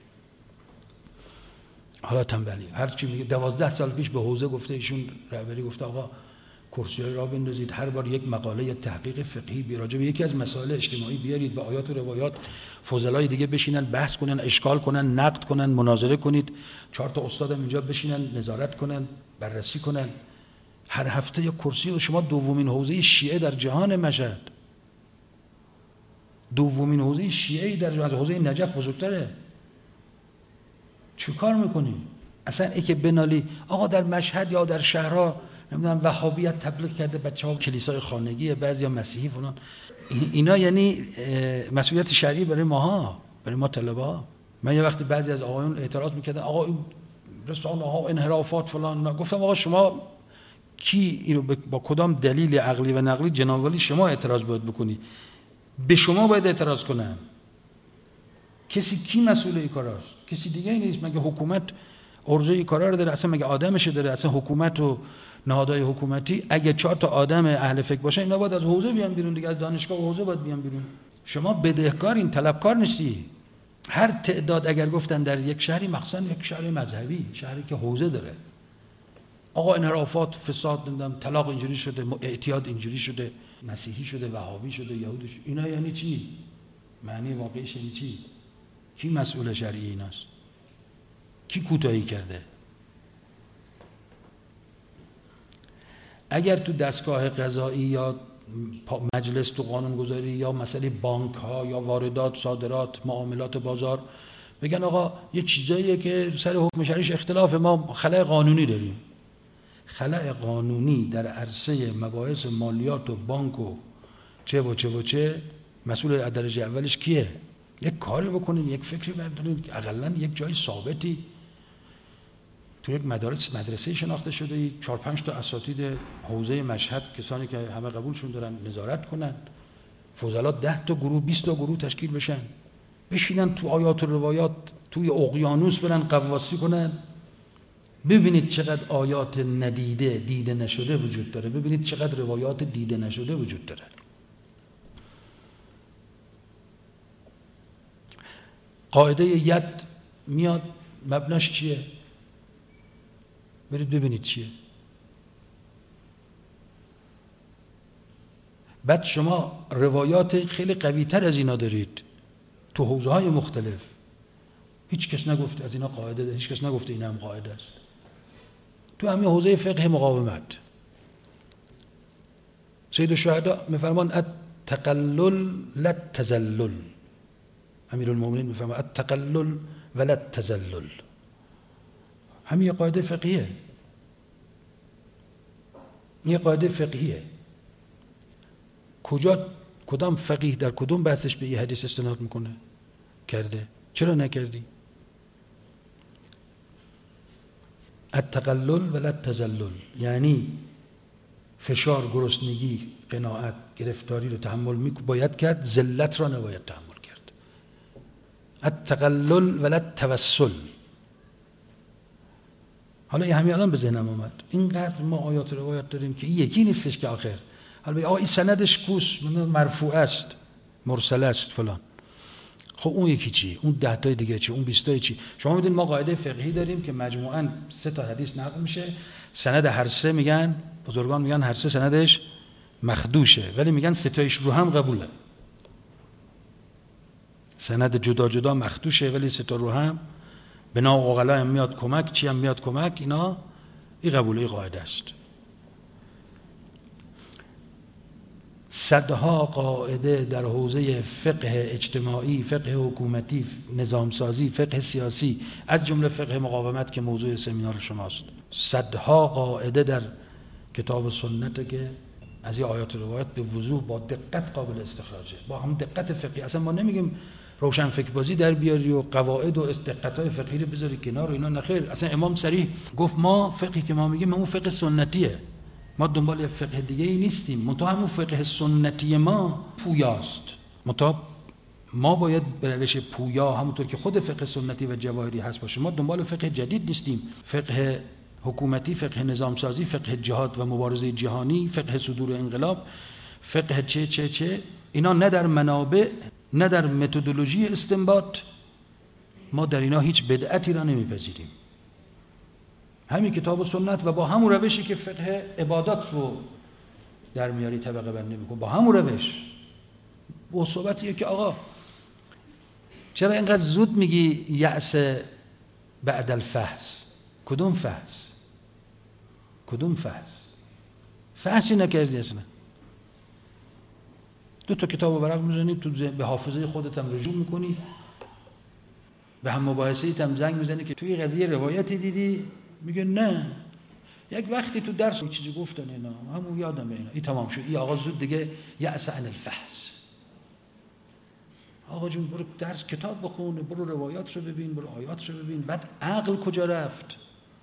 حالا تنبلی. هر چی میگه دوازده سال پیش به حوزه گفته، ایشون رهبری گفته آقا کرسی‌های را بندازید، هر بار یک مقاله یا تحقیق فقهی بی راجع به یکی از مسائل اجتماعی بیارید، به آیات و روایات فضلای دیگه بشینن بحث کنن، اشکال کنن، نقد کنن، مناظره کنید. چهار تا استادم اینجا بشینن نظارت کنن، بررسی کنن. هر هفته یک کرسی. و شما دومین حوزه شیعه در جهان مشهد، دومین حوزه شیعه در جهان، حوزه نجف بزرگتره. چیکار میکنیم؟ اصلا ای که بنالی آقا در مشهد یا در شهرها نمیدونم وهابیت تبلیغ کرده، بچه‌ها کلیسای خانگی، بعضیا مسیحی فلان، اینا یعنی مسئولیت شرعی برای ماها، برای ما طلبه‌ها. من یه وقتی بعضی از آقایون اعتراض میکردن آقا این رسانه‌ها انحرافات فلان، گفتم آقا شما کی اینو با کدام دلیل عقلی و نقلی جناب ولی شما اعتراض باید بکنی؟ به شما باید اعتراض کنن. کسی کی مسئول این کاراست؟ کسی دیگه ای نیست. مگه حکومت ارزه این کارا رو داره؟ اصلا مگه آدمش داره؟ اصلا حکومت و نهادهای حکومتی اگه چهار تا آدم اهل فکر باشه اینا باید از حوزه بیان بیرون دیگه، از دانشگاه و حوزه باید بیان بیرون. شما بدهکارین، طلبکار نیستی. هر تعداد اگر گفتن در یک شهری، مخصوصا یک شهر مذهبی، شهری که حوزه داره، آقا انحرافات، فساد، نمیدونم طلاق اینجوری شده، اعتیاد اینجوری شده، مسیحی شده، وهابی شده، یهودی شده، اینا یعنی چی؟ معنی واقعیش یعنی چی؟ کی مسئول شرعی ایناست؟ کی کوتاهی کرده؟ اگر تو دستگاه قضایی یا مجلس تو قانونگذاری یا مسئله بانک ها یا واردات، صادرات، معاملات بازار بگن آقا یه چیزاییه که سر حکم شرعیش اختلاف، ما خلأ قانونی داریم. خلأ قانونی در عرصه مباحث مالیات و بانک و چه و چه و چه، مسئول درجه اولش کیه؟ یک کاری بکنین، یک فکری بردارین، اقلا یک جای ثابتی تو یک مدارس مدرسه شناخته شده، چهار پنج تا اساتید حوزه مشهد، کسانی که همه قبولشون دارن، نظارت کنن. فضلا ده تا گروه، بیست تا گروه تشکیل بشن، بشینن تو آیات و روایات توی اقیانوس برن غواصی کنن. ببینید چقدر آیات ندیده، دیده نشده وجود داره، ببینید چقدر روایات دیده نشده وجود داره. قاعده ید میاد، مبناش چیه؟ برید ببینید چیه. بعد شما روایات خیلی قوی تر از اینا دارید تو حوزه های مختلف. هیچ کس نگفت از اینا قاعده ده. هیچ کس نگفت این هم قاعده است. تو همین حوزه فقه مقاومت سید الشهدا میفرمان التقلل لا التذلل. امیرالمومنین میفرمان التقلل ولا التذلل. همین قاعده فقهیه. این قاعده فقهیه. کجا کدام فقیه در کدوم بحثش به این حدیث استناد میکنه؟ کرده. چرا نکردی؟ التقلل ولا التذلل یعنی فشار، گرسنگی، قناعت، گرفتاری رو تحمل می باید کرد، ذلت را نباید تحمل کرد. التقلل ولا التوسل. حالا این همین الان به ذهنم اومد، اینقدر ما آیات روایات داریم که این یکی نیستش که آخر حالا آقا این سندش کوس مرفوع است، مرسل است فلان. خب اون یکی چی؟ اون ده تای دیگه چی؟ اون بیست تای چی؟ شما میدونید ما قاعده فقهی داریم که مجموعاً سه تا حدیث نقل میشه، سند هر سه میگن، بزرگان میگن هر سه سندش مخدوشه، ولی میگن سه تایش رو هم قبوله. سند جدا جدا مخدوشه ولی سه تا رو هم بنا عقلا هم میاد کمک، چی هم میاد کمک، اینا این قبوله، این قاعده است. صدها قاعده در حوزه فقه اجتماعی، فقه حکومتی، نظام سازی، فقه سیاسی، از جمله فقه مقاومت که موضوع سمینار شماست، صدها قاعده در کتاب سنت که از این آیات روایات به وضوح با دقت قابل استخراجه، با هم دقت فقهی. اصلا ما نمیگیم روشن فکر بازی در بیاری و قواعد و دقت‌های فقهی رو بذاری کنار و اینا، نخیر. اصلا امام صریح گفت ما فقهی که ما میگیم همون فقه سنتیه، ما دنبال فقه دیگه ای نیستیم، منتها همون فقه سنتی ما پویاست، منتها ما باید به روش پویا همونطور که خود فقه سنتی و جواهری هست باشه. ما دنبال فقه جدید نیستیم، فقه حکومتی، فقه نظام سازی، فقه جهاد و مبارزه جهانی، فقه صدور انقلاب، فقه چه چه چه اینا نه در منابع نه در متدولوژی استنباط، ما در اینا هیچ بدعتی را نمیپذیریم. همین کتاب و سنت و با همون روشی که فقه عبادات رو در میاری طبقه بندی میکن، با همون روش. با صحبتیه که آقا چرا اینقدر زود میگی یأس بعد الفحص؟ کدوم فحص؟ کدوم فحص؟ فحصی نکردی اصلا. دو تا کتاب ورق میزنی تو به حافظه خودت هم رجوع میکنی، به هم مباحثه‌ایت هم زنگ میزنی که توی قضیه روایتی دیدی، میگه نه یک وقتی تو درس چیزی گفتن اینا همون یادمه، اینا این تمام شد، این آقا زود دیگه یأس عن الفحص. آقا جون برو درس کتاب بخون، برو روایات رو ببین، برو آیات رو ببین. بعد عقل کجا رفت؟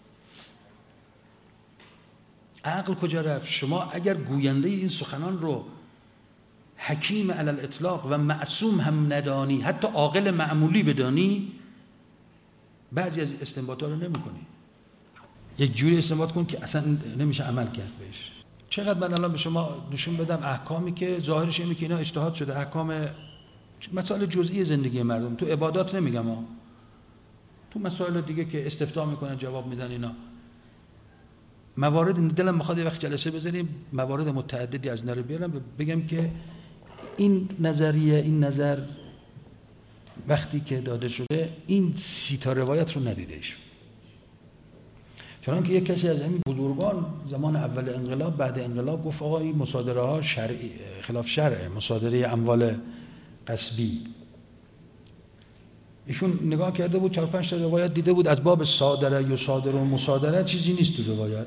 عقل کجا رفت؟ شما اگر گوینده این سخنان رو حکیم علی الاطلاق و معصوم هم ندانی، حتی عاقل معمولی بدانی، بعضی از استنباطا رو نمی‌کنی. یک جوری استنباط کن که اصلا نمیشه عمل کرد بهش. چقدر من الان به شما نشون بدم احکامی که ظاهرش اینه که اینا اجتهاد شده، احکام مسائل جزئی زندگی مردم، تو عبادات نمیگم ها، تو مسائل دیگه که استفتاء میکنن جواب میدن اینا، موارد دلم میخواد یه وقت جلسه بزنیم موارد متعددی از اینا رو بیارم و بگم که این نظریه، این نظر وقتی که داده شده این سی تا روایت رو ندیده ایشون. چون که یک کسی از همین بزرگان زمان اول انقلاب بعد انقلاب گفت آقا این مصادره ها شرعی خلاف شرعه، مصادره اموال غصبی. ایشون نگاه کرده بود چهار پنج تا روایت دیده بود از باب صادره یا صادره و مصادره چیزی نیست تو روایت،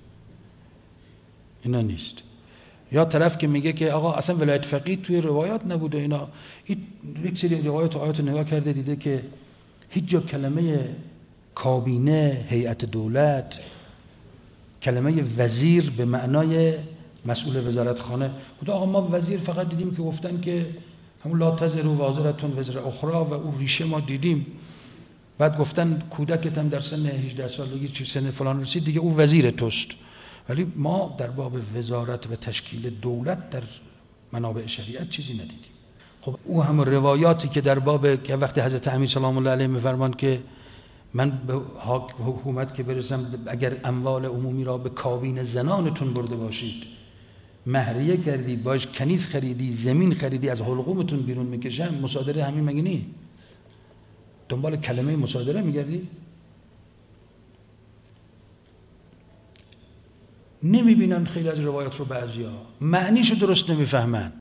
اینا نیست. یا طرف که میگه که آقا اصلا ولایت فقیه توی روایات نبوده اینا، این یک سری روایت و آیات نگاه کرده دیده که هیچ جا کلمه کابینه، هیئت دولت، کلمه وزیر به معنای مسئول وزارتخانه بود. آقا ما وزیر فقط دیدیم که گفتن که همون لا تزر و وازرتون وزر اخرى و اون ریشه ما دیدیم، بعد گفتن کودکت هم در سن هجده سالگی چه سن فلان رسید دیگه او وزیر توست. ولی ما در باب وزارت و تشکیل دولت در منابع شریعت چیزی ندیدیم. خب او هم روایاتی که در باب که وقتی حضرت امیر سلام الله علیه میفرمان که من به حکومت که برسم اگر اموال عمومی را به کابین زنانتون برده باشید، مهریه کردید، باش کنیز خریدی، زمین خریدی، از حلقومتون بیرون میکشم، مصادره همین مگه نی؟ دنبال کلمه مصادره میگردی؟ نمیبینن خیلی از روایت رو، بعضیا معنیشو درست نمیفهمن.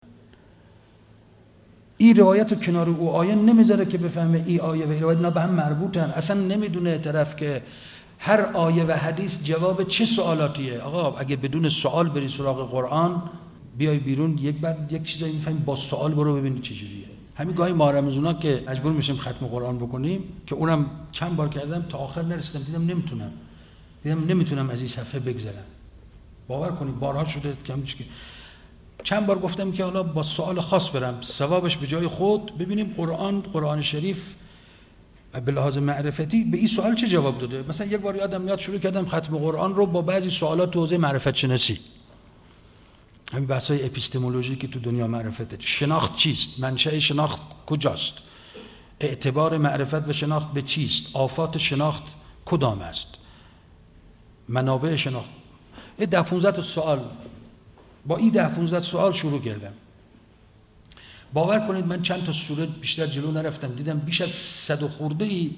این روایت رو کنار او آیه نمیذاره که بفهمه این آیه و این روایت اینا به هم مربوطن. اصلا نمیدونه طرف که هر آیه و حدیث جواب چه سوالاتیه. آقا اگه بدون سوال بری سراغ قرآن، بیای بیرون یک بار یک چیزایی میفهمی، با سوال برو ببینی چه جوریه. همین گاهی ماه رمضونا که مجبور میشیم ختم قرآن بکنیم که اونم چند بار کردم تا آخر نرسیدم، دیدم نمیتونم دیدم نمیتونم از این صفحه بگذرم. باور کنید بارها شده که چند بار گفتم که حالا با سوال خاص برم، ثوابش به جای خود، ببینیم قرآن قرآن شریف به لحاظ معرفتی به این سوال چه جواب داده. مثلا یک بار یادم میاد شروع کردم ختم قرآن رو با بعضی سوالات تو حوزه معرفت شناسی، همین بحث‌های اپیستمولوژی که تو دنیا معرفته. شناخت چیست؟ منشأ شناخت کجاست؟ اعتبار معرفت و شناخت به چیست؟ آفات شناخت کدام است؟ منابع شناخت. یه ده پونزده تا سوال، با این ده پونزده سوال شروع کردم. باور کنید من چند تا سوره بیشتر جلو نرفتم، دیدم بیش از صد و خورده ای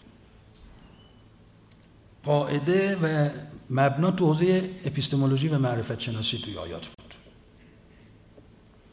قاعده و مبنا تو حوزه اپیستمولوژی و معرفت شناسی توی آیات بود.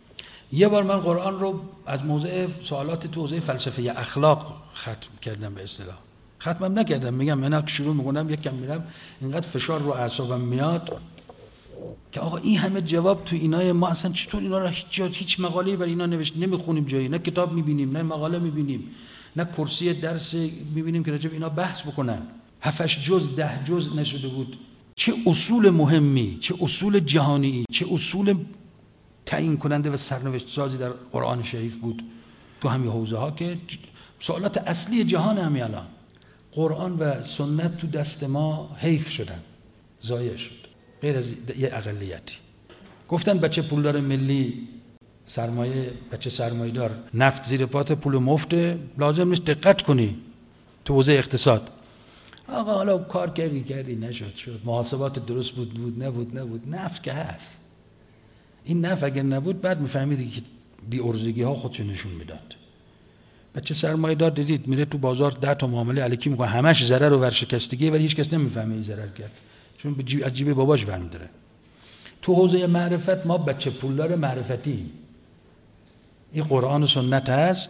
یه بار من قرآن رو از موضع سوالات تو حوزه فلسفه اخلاق ختم کردم به اصطلاح. ختمم نکردم، میگم من که شروع میکنم یک کم میرم اینقدر فشار رو اعصابم میاد که آقا این همه جواب تو اینای ما اصلا چطور اینا رو هیچ هیچ مقاله‌ای بر اینا نوشت نمیخونیم جایی، نه کتاب میبینیم نه مقاله میبینیم نه کرسی درس میبینیم که راجع به اینا بحث بکنن. هفتش جز ده جز نشده بود. چه اصول مهمی، چه اصول جهانی، چه اصول تعیین کننده و سرنوشت سازی در قرآن شریف بود تو همین حوزه ها که سوالات اصلی جهان همین الان. قرآن و سنت تو دست ما حیف شدن، ضایع شد، غیر از یه اقلیتی. گفتن بچه پولدار ملی سرمایه، بچه سرمایه دار نفت زیر پات پول مفته، لازم نیست دقت کنی تو حوزه اقتصاد. آقا حالا کار کردی کردی نشد شد، محاسبات درست بود بود نبود نبود، نفت که هست. این نفت اگر نبود بعد میفهمیدی که بی ارزگی ها خودشو نشون میداد. بچه سرمایه دار دیدید میره تو بازار ده تا معامله الکی میکنه، همش ضرر و ورشکستگی، ولی هیچ کس نمیفهمه این ضرر کرد، چون به جیب از جیب باباش برمی داره. تو حوزه معرفت ما بچه پولدار معرفتی، این قرآن و سنت هست.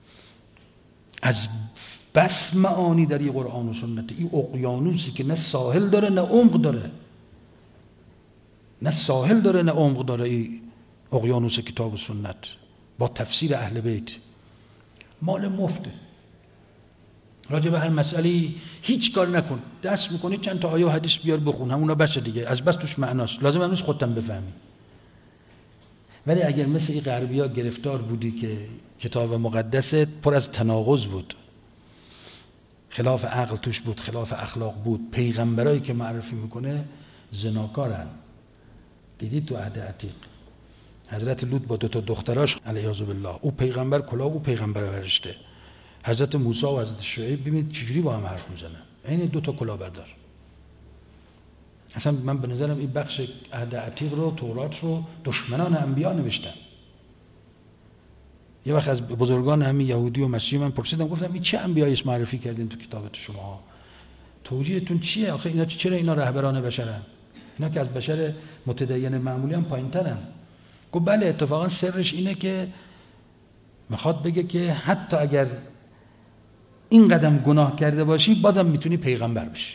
از بس معانی در این قرآن و سنت، این اقیانوسی که نه ساحل داره نه عمق داره، نه ساحل داره نه عمق داره، این اقیانوس کتاب و سنت با تفسیر اهل بیت مال مفته. راجع به هر مسئله هیچ کار نکن، دست میکنی چند تا آیه و حدیث بیار بخون، همونا بس دیگه، از بس توش معناست، لازم هم نیست خودت بفهمی. ولی اگر مثل این غربی‌ها گرفتار بودی که کتاب مقدست پر از تناقض بود، خلاف عقل توش بود، خلاف اخلاق بود، پیغمبرایی که معرفی میکنه زناکارن. دیدید تو عهد عتیق حضرت لوط با دو تا دختراش علیه بالله، او پیغمبر کلاه او پیغمبر ورشته، حضرت موسی و حضرت شعیب ببینید چجوری با هم حرف میزنن، این دو تا کلاه بردار. اصلا من به نظرم این بخش عهد عتیق رو، تورات رو دشمنان انبیا نوشتن. یه وقت از بزرگان همین یهودی و مسیحی من پرسیدم، گفتم این چه انبیایی اسم معرفی کردین تو کتابت شما؟ توجیهتون چیه؟ آخه اینا چرا اینا رهبران بشرن؟ اینا که از بشر متدین معمولی هم پایین‌ترن. گفت بله، اتفاقا سرش اینه که میخواد بگه که حتی اگر این قدم گناه کرده باشی بازم میتونی پیغمبر بشی،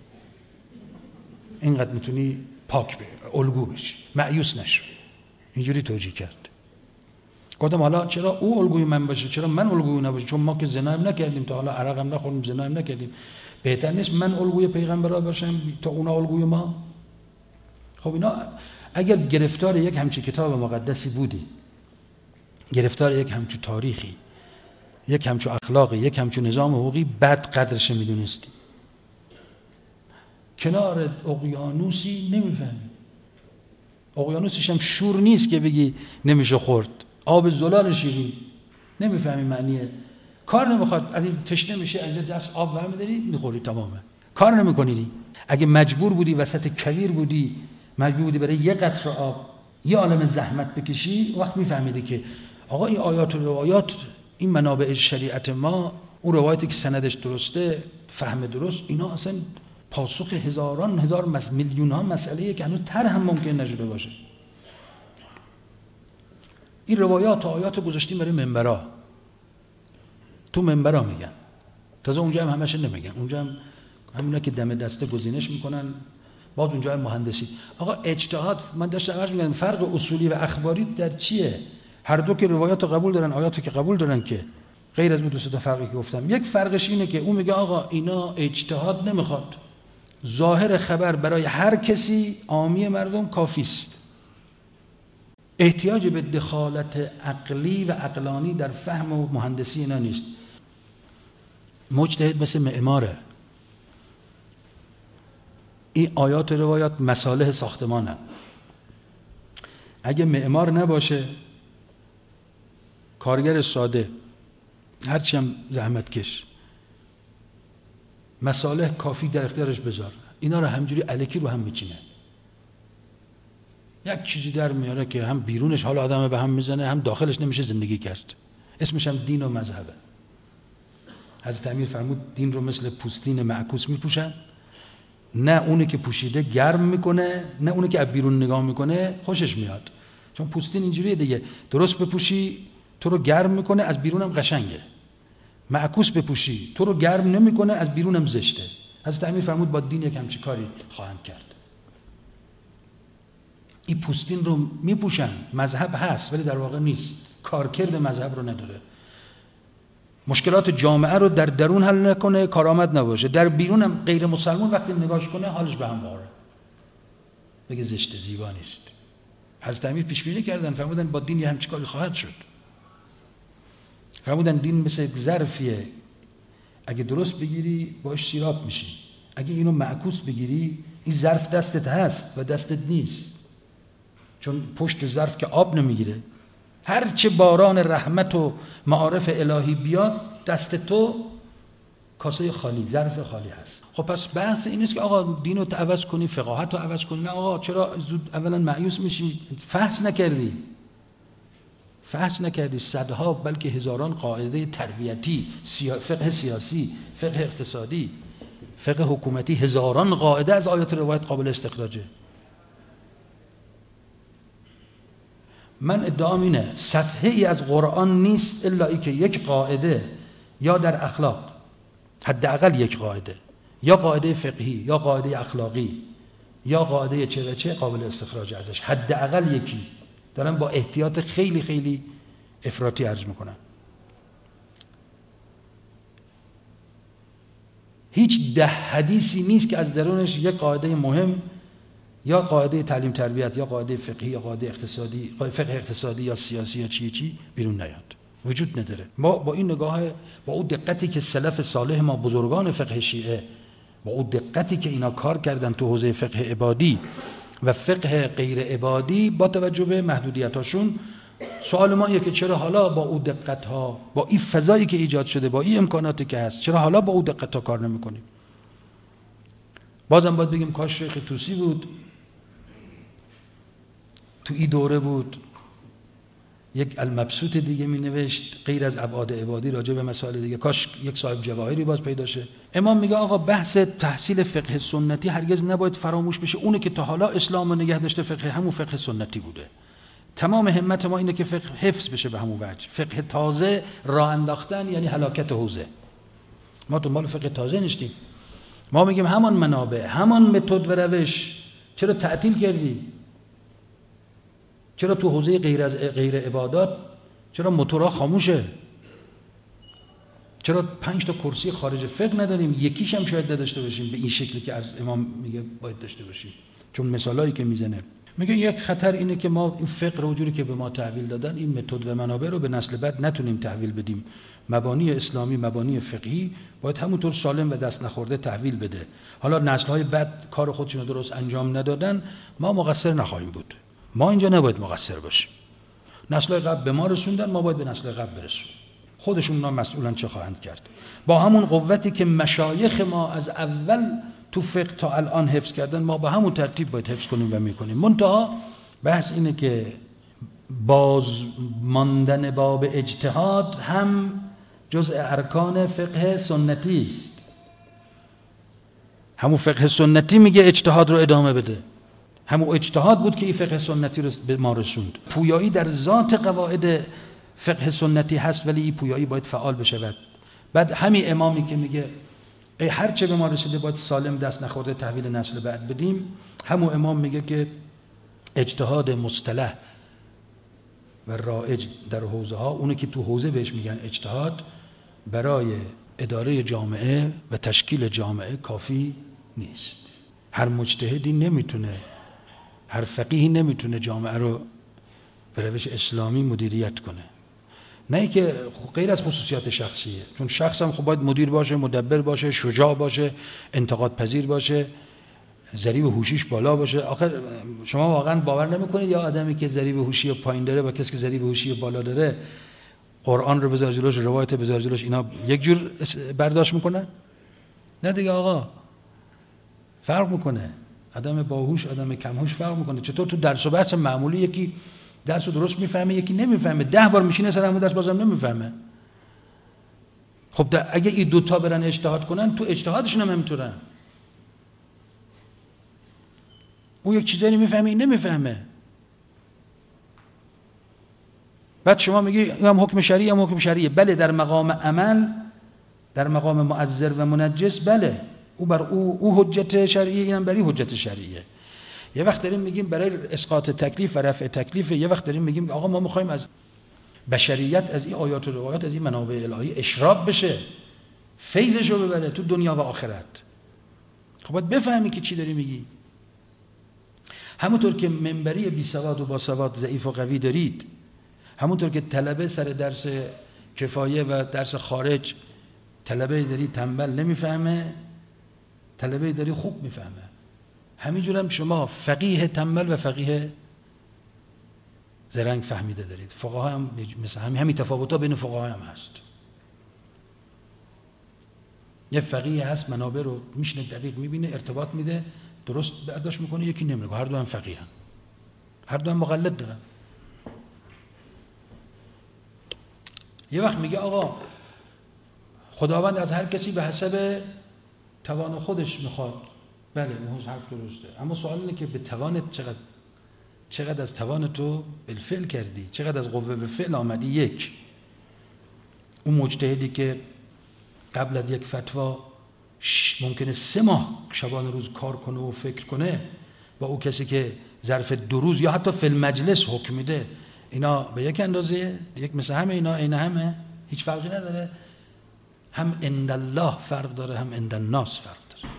اینقدر میتونی پاک بشی، الگو بشی، مایوس نشو. اینجوری توجیه کرد. گفتم حالا چرا او الگوی من باشه، چرا من الگوی نباشه؟ چون ما که زنا هم نکردیم تا حالا، عرق هم نخوردیم، زنا هم نکردیم، بهتر نیست من الگوی پیغمبرا باشم تا اونا الگوی ما؟ خب اینا اگر گرفتار یک همچین کتاب مقدسی بودی، گرفتار یک همچین تاریخی، یک همچین اخلاقی، یک همچین نظام حقوقی، بد قدرش میدونستی. کنار اقیانوسی نمیفهمی، اقیانوسش هم شور نیست که بگی نمیشه خورد، آب زلال شیرین، نمیفهمی معنیه، کار نمیخواد، از این تشنه میشه اینجا دست آب ور می‌داری میخوری، تمامه، کار نمیکنی. اگه مجبور بودی وسط کویر بودی، مجبور بودی برای یه قطره آب یه عالم زحمت بکشی، وقت میفهمیدی که آقا این آیات و روایات، این منابع شریعت ما، اون روایتی که سندش درسته، فهم درست، اینا اصلا پاسخ هزاران هزار مس... میلیون ها مسئله که هنوز تر هم ممکن نشده باشه. این روایات و آیات گذاشتیم برای منبرا، تو منبرا میگن، تازه اونجا هم همش نمیگن، اونجا هم همونا که دم دسته گزینش میکنن، باز اونجا هم مهندسی. آقا اجتهاد، من داشتم عرض میگم فرق اصولی و اخباری در چیه؟ هر دو که روایات رو قبول دارن، آیات رو که قبول دارن، که غیر از اون دو سه تا فرقی که گفتم. یک فرقش اینه که اون میگه آقا اینا اجتهاد نمیخواد، ظاهر خبر برای هر کسی، عامی مردم کافی است، احتیاج به دخالت عقلی و عقلانی در فهم و مهندسی اینا نیست. مجتهد مثل معماره، این آیات و روایات مصالح ساختمانن، اگه معمار نباشه، کارگر ساده، هرچی هم زحمت کش، مصالح کافی در اختیارش بذار، اینا رو همجوری الکی رو هم میچینه، یک چیزی در میاره که هم بیرونش حال آدم به هم میزنه، هم داخلش نمیشه زندگی کرد، اسمش هم دین و مذهبه. حضرت امیر فرمود دین رو مثل پوستین معکوس میپوشن، نه اونی که پوشیده گرم میکنه، نه اونی که از بیرون نگاه میکنه خوشش میاد، چون پوستین اینجوریه دیگه، درست بپوشی تو رو گرم میکنه، از بیرونم قشنگه. معکوس بپوشی تو رو گرم نمیکنه، از بیرونم زشته. حضرت امیر فرمود با دین یک همچین کاری خواهند کرد. این پوستین رو میپوشن، مذهب هست ولی در واقع نیست، کارکرد مذهب رو نداره. مشکلات جامعه رو در درون حل نکنه، کارآمد نباشه، در بیرونم غیر مسلمان وقتی نگاش کنه حالش به هم باره، بگه زشته، زیبا نیست. حضرت امیر پیش بینی کردن، فرمودن با دین یه همچین کاری خواهد شد. فرمودن دین مثل یک ظرفیه، اگه درست بگیری باش سیراب میشی، اگه اینو معکوس بگیری این ظرف دستت هست و دستت نیست، چون پشت ظرف که آب نمیگیره. هر چه باران رحمت و معارف الهی بیاد دست تو کاسه خالی، ظرف خالی هست. خب پس بحث این نیست که آقا دین رو عوض کنی، فقاهت رو عوض کنی. نه آقا، چرا زود اولا مایوس میشی؟ فحص نکردی فحص نکردی صدها بلکه هزاران قاعده تربیتی، فقه سیاسی، فقه اقتصادی، فقه حکومتی، هزاران قاعده از آیات روایت قابل استخراجه. من ادعام اینه صفحه ای از قرآن نیست الا ای که یک قاعده یا در اخلاق، حداقل یک قاعده، یا قاعده فقهی یا قاعده اخلاقی یا قاعده چه و چه قابل استخراج ازش، حداقل یکی. دارم با احتیاط خیلی خیلی افراطی عرض میکنم. هیچ ده حدیثی نیست که از درونش یک قاعده مهم یا قاعده تعلیم تربیت یا قاعده فقهی یا قاعده اقتصادی، فقه اقتصادی یا سیاسی یا چی چی بیرون نیاد، وجود نداره. ما با این نگاه، با اون دقتی که سلف صالح ما بزرگان فقه شیعه، با اون دقتی که اینا کار کردن تو حوزه فقه عبادی و فقه غیر عبادی، با توجه به محدودیتاشون، سوال ما اینه که چرا حالا با اون دقت ها، با این فضایی که ایجاد شده، با این امکاناتی که هست، چرا حالا با اون دقت ها کار نمی‌کنیم؟ بازم باید بگیم کاش شیخ طوسی بود، تو این دوره بود یک المبسوط دیگه می نوشت غیر از ابعاد عبادی راجع به مسائل دیگه، کاش یک صاحب جواهری باز پیدا شه. امام میگه آقا بحث تحصیل فقه سنتی هرگز نباید فراموش بشه. اونه که تا حالا اسلام رو نگه داشته فقه همون فقه سنتی بوده. تمام همت ما اینه که فقه حفظ بشه به همون وجه. فقه تازه راه انداختن یعنی هلاکت حوزه. ما دنبال فقه تازه نیستیم. ما میگیم همان منابع، همان متد و روش، چرا تعطیل کردی؟ چرا تو حوزه غیر از غیر عبادات چرا موتورها خاموشه؟ چرا پنج تا کرسی خارج فقه نداریم؟ یکیش هم شاید نداشته باشیم به این شکلی که از امام میگه باید داشته باشیم. چون مثالایی که میزنه میگه یک خطر اینه که ما این فقه رو جوری که به ما تحویل دادن، این متد و منابع رو به نسل بعد نتونیم تحویل بدیم. مبانی اسلامی، مبانی فقهی باید همونطور سالم و دست نخورده تحویل بده. حالا نسل‌های بعد کار خودشون رو درست انجام ندادن، ما مقصر نخواهیم بود. ما اینجا نباید مقصر باشیم. نسل‌های قبل به ما رسوندن، ما باید به نسل‌های قبل برسونیم. خودشون اونا مسئولن چه خواهند کرد. با همون قوتی که مشایخ ما از اول تو فقه تا الان حفظ کردن، ما با همون ترتیب باید حفظ کنیم و میکنیم. منتها بحث اینه که باز ماندن باب اجتهاد هم جزء ارکان فقه سنتی است. همون فقه سنتی میگه اجتهاد رو ادامه بده. همون اجتهاد بود که این فقه سنتی رو به ما رسوند. پویایی در ذات قواعد فقه سنتی هست، ولی این پویایی باید فعال بشود. بعد همین امامی که میگه ای هر چه به ما رسیده باید سالم دست نخورده تحویل نسل بعد بدیم، همون امام میگه که اجتهاد مصطلح و رایج در حوزه ها، اونه که تو حوزه بهش میگن اجتهاد، برای اداره جامعه و تشکیل جامعه کافی نیست. هر مجتهدی نمیتونه، هر فقیهی نمیتونه جامعه رو به روش اسلامی مدیریت کنه. نه که غیر از خصوصیات شخصیه، چون شخص هم خب باید مدیر باشه، مدبر باشه، شجاع باشه، انتقاد پذیر باشه، ضریب هوشیش بالا باشه. آخر شما واقعا باور نمیکنید یا آدمی که ضریب هوشی پایین داره با کسی که ضریب هوشی بالا داره قرآن رو بذار جلوش، روایت بذار جلوش، اینا یک جور برداشت میکنه؟ نه دیگه آقا، فرق میکنه. آدم باهوش، آدم کمهوش فرق میکنه. چطور تو درس و بحث معمولی یکی درس رو درست میفهمه، یکی نمیفهمه، ده بار میشینه سر همون درس بازم نمیفهمه. خب اگه این دوتا برن اجتهاد کنن، تو اجتهادشون هم همینطورن. اون یک چیزایی میفهمه، این نمیفهمه. بعد شما میگی هم حکم شرعی هم حکم شرعیه. بله در مقام عمل، در مقام مؤذر و منجس، بله او بر او او حجت شرعیه، اینم برای حجت شرعیه. یه وقت داریم میگیم برای اسقاط تکلیف و رفع تکلیف، یه وقت داریم میگیم آقا ما میخوایم از بشریت از این آیات و روایات، از این منابع الهی اشراب بشه، فیضشو ببره تو دنیا و آخرت. خب باید بفهمی که چی داری میگی. همونطور که منبری بی سواد و با سواد ضعیف و قوی دارید، همونطور که طلبه سر درس کفایه و درس خارج طلبه داری تنبل نمیفهمه، طلبه داری خوب میفهمه. همینجور هم شما فقیه تنبل و فقیه زرنگ فهمیده دارید. فقها هم مثل همین همین تفاوت‌ها بین فقها هم هست. یه فقیه هست منابع رو میشنه دقیق میبینه، ارتباط میده، درست برداشت میکنه، یکی نمیگه. هر دو هم فقیهن، هر دو هم مقلد دارن. یه وقت میگه آقا خداوند از هر کسی به حسب توان خودش میخواد. بله اون حرف درسته، اما سوال اینه که به توانت چقدر چقدر از توان تو بالفعل کردی، چقدر از قوه به فعل آمدی. یک، اون مجتهدی که قبل از یک فتوا ممکنه سه ماه شبانه روز کار کنه و فکر کنه، با او کسی که ظرف دو روز یا حتی فی المجلس حکم میده، اینا به یک اندازه، یک مثل همه اینا عین همه، هیچ فرقی نداره. هم عند الله فرق داره، هم عند الناس فرق داره.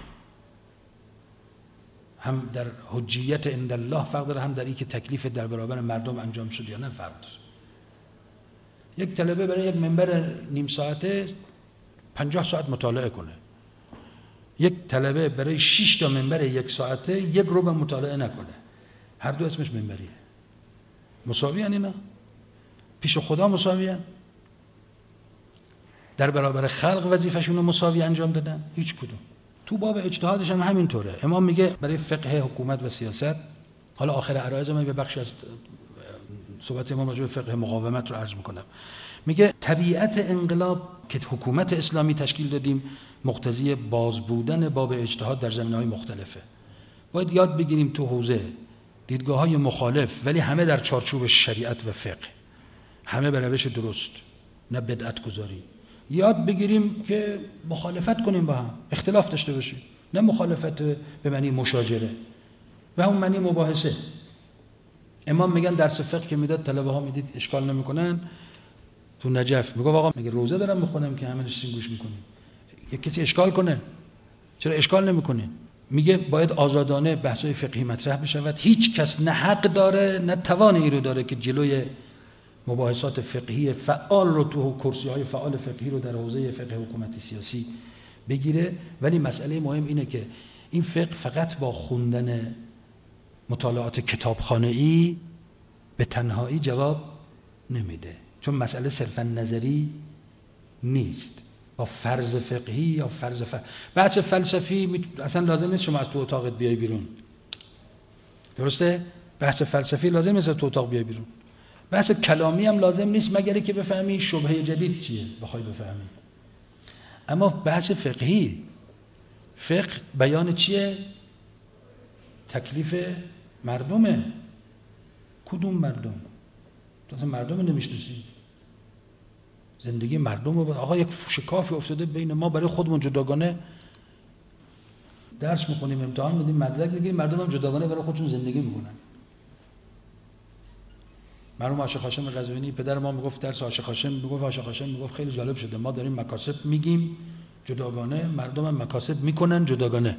هم در حجیت عند الله فرق داره، هم در این که تکلیف در برابر مردم انجام شد یا نه فرق داره. یک طلبه برای یک منبر نیم ساعته پنجاه ساعت مطالعه کنه، یک طلبه برای شش تا منبر یک ساعته یک ربع مطالعه نکنه، هر دو اسمش منبریه. مساوی ان اینا؟ پیش خدا مساوی ان؟ در برابر خلق وظیفه‌شون رو مساوی انجام دادن؟ هیچ کدوم. تو باب اجتهادش هم همینطوره. امام میگه برای فقه حکومت و سیاست، حالا آخر عرایض من یه بخشی از صحبت امام راجع به فقه مقاومت رو عرض میکنم. میگه طبیعت انقلاب که حکومت اسلامی تشکیل دادیم مقتضی باز بودن باب اجتهاد در زمینه‌های مختلفه. باید یاد بگیریم تو حوزه دیدگاه‌های مخالف، ولی همه در چارچوب شریعت و فقه، همه به روش درست، نه بدعت گذاری. یاد بگیریم که مخالفت کنیم با هم، اختلاف داشته باشیم، نه مخالفت به معنی مشاجره و همون معنی مباحثه. امام میگن درس فقه که میداد طلبه ها میدید اشکال نمیکنن، تو نجف میگه آقا مگه روزه دارم میخونم که همه نشین گوش میکنیم؟ یک کسی اشکال کنه، چرا اشکال نمیکنه؟ میگه باید آزادانه بحث‌های فقهی مطرح بشود، هیچ کس نه حق داره نه توان ای رو داره که جلوی مباحثات فقهی فعال رو تو کرسی‌های فعال فقهی رو در حوزه فقه حکومتی سیاسی بگیره. ولی مسئله مهم اینه که این فقه فقط با خوندن مطالعات کتابخانه‌ای به تنهایی جواب نمیده، چون مسئله صرفا نظری نیست. با فرض فقهی یا فرض ف... بحث فلسفی اصلا لازم نیست شما از تو اتاقت بیای بیرون، درسته؟ بحث فلسفی لازم نیست از تو اتاق بیای بیرون. بحث کلامی هم لازم نیست مگر که بفهمی شبهه جدید چیه بخوای بفهمی. اما بحث فقهی، فقه بیان چیه؟ تکلیف مردمه. کدوم مردم؟ تو اصلا مردم نمیشناسی. زندگی مردم رو آقا یک شکافی افتاده بین ما، برای خودمون جداگانه درس میکنیم، امتحان میدیم، مدرک میگیریم، مردم هم جداگانه برای خودشون زندگی میکنن. مرحوم عاشق هاشم قزوینی پدر ما میگفت درس عاشق هاشم، میگفت عاشق هاشم میگفت خیلی جالب شده، ما داریم مکاسب میگیم جداگانه، مردم هم مکاسب میکنن جداگانه،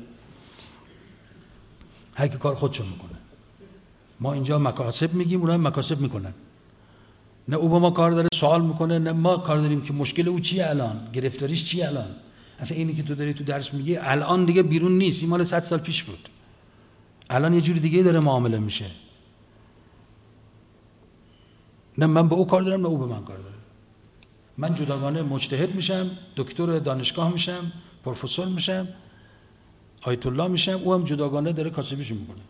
هر کی کار خودشون میکنه. ما اینجا مکاسب میگیم، اونها هم مکاسب میکنن. نه او با ما کار داره سوال میکنه، نه ما کار داریم که مشکل او چیه الان، گرفتاریش چیه الان. اصلا اینی که تو داری تو درس میگی الان دیگه بیرون نیست، این مال صد سال پیش بود، الان یه جوری دیگه داره معامله میشه. نه من به او کار دارم نه او به من کار داره. من جداگانه مجتهد میشم، دکتر دانشگاه میشم، پروفسور میشم، آیت الله میشم، او هم جداگانه داره کاسبیشو میکنه.